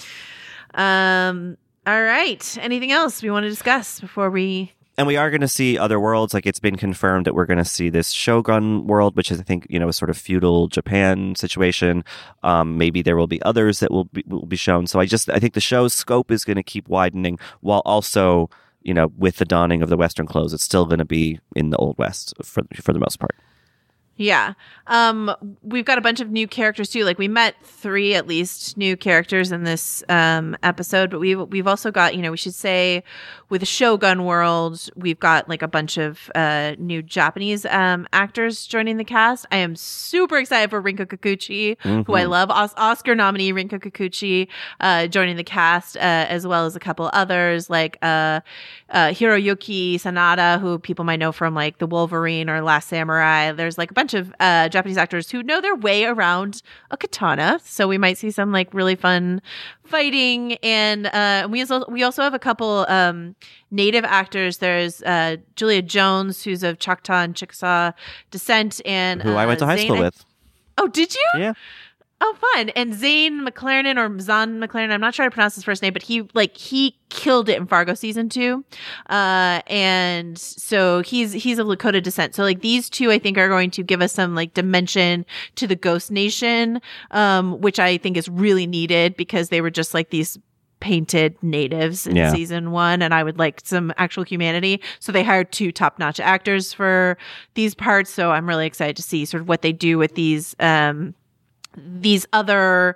Um, all right. Anything else we want to discuss before we? And we are going to see other worlds. Like it's been confirmed that we're going to see this Shogun world, which is, I think, you know, a sort of feudal Japan situation. Um, maybe there will be others that will be, will be shown. So I just, I think the show's scope is going to keep widening while also, you know, with the dawning of the Western clothes, it's still going to be in the Old West for for the most part. Yeah. Um, we've got a bunch of new characters too. Like we met three at least new characters in this um, episode, but we've we've also got, you know, we should say with Shogun World, we've got like a bunch of uh, new Japanese um, actors joining the cast. I am super excited for Rinko Kikuchi, mm-hmm. who I love, Os- Oscar nominee Rinko Kikuchi, uh, joining the cast, uh, as well as a couple others like uh, uh, Hiroyuki Sanada, who people might know from like The Wolverine or Last Samurai. There's like a bunch of uh, Japanese actors who know their way around a katana, so we might see some like really fun fighting. And uh, we also we also have a couple um, native actors. There's uh, Julia Jones, who's of Choctaw and Chickasaw descent, and who uh, I went to high Zane, school with. Oh, did you? Yeah. Oh, fun. And Zane McLaren or Zahn McLaren, I'm not sure how to pronounce his first name, but he like he killed it in Fargo season two. Uh, and so he's he's of Lakota descent. So like these two I think are going to give us some like dimension to the Ghost Nation, um, which I think is really needed because they were just like these painted natives in yeah. season one, and I would like some actual humanity. So they hired two top-notch actors for these parts. So I'm really excited to see sort of what they do with these um these other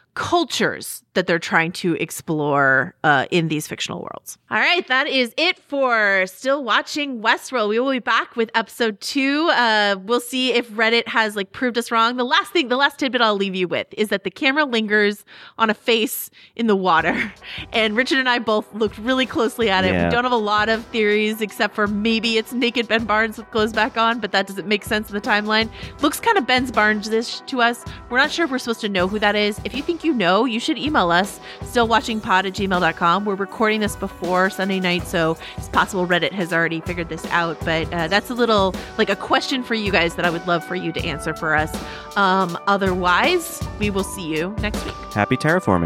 cultures that they're trying to explore uh, in these fictional worlds. All right, that is it for Still Watching Westworld. We will be back with episode two. Uh, we'll see if Reddit has like proved us wrong. The last thing, the last tidbit I'll leave you with is that the camera lingers on a face in the water. And Richard and I both looked really closely at it. Yeah. We don't have a lot of theories except for maybe it's naked Ben Barnes with clothes back on, but that doesn't make sense in the timeline. Looks kind of Ben Barnes-ish to us. We're not sure if we're supposed to know who that is. If you think you know, you should email us, stillwatchingpod at gmail dot com. We're recording this before Sunday night, so it's possible Reddit has already figured this out, but uh, that's a little, like a question for you guys that I would love for you to answer for us. Um, otherwise, we will see you next week. Happy terraforming.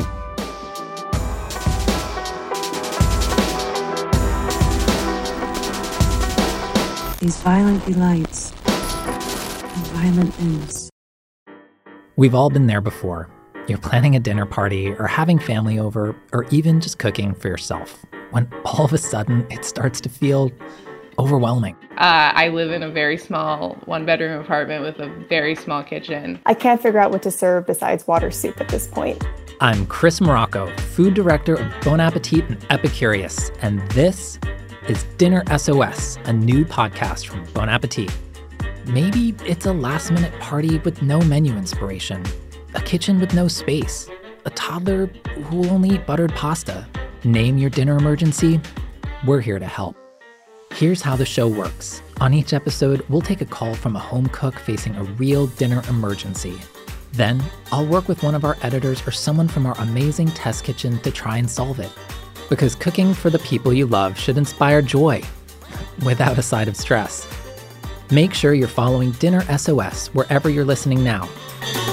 These violent delights and violent ends. We've all been there before. You're planning a dinner party or having family over or even just cooking for yourself when all of a sudden it starts to feel overwhelming. Uh, I live in a very small one-bedroom apartment with a very small kitchen. I can't figure out what to serve besides water soup at this point. I'm Chris Morocco, food director of Bon Appetit and Epicurious, and this is Dinner S O S, a new podcast from Bon Appetit. Maybe it's a last-minute party with no menu inspiration, a kitchen with no space, a toddler who will only eat buttered pasta. Name your dinner emergency. We're here to help. Here's how the show works. On each episode, we'll take a call from a home cook facing a real dinner emergency. Then, I'll work with one of our editors or someone from our amazing test kitchen to try and solve it. Because cooking for the people you love should inspire joy, without a side of stress. Make sure you're following Dinner S O S wherever you're listening now.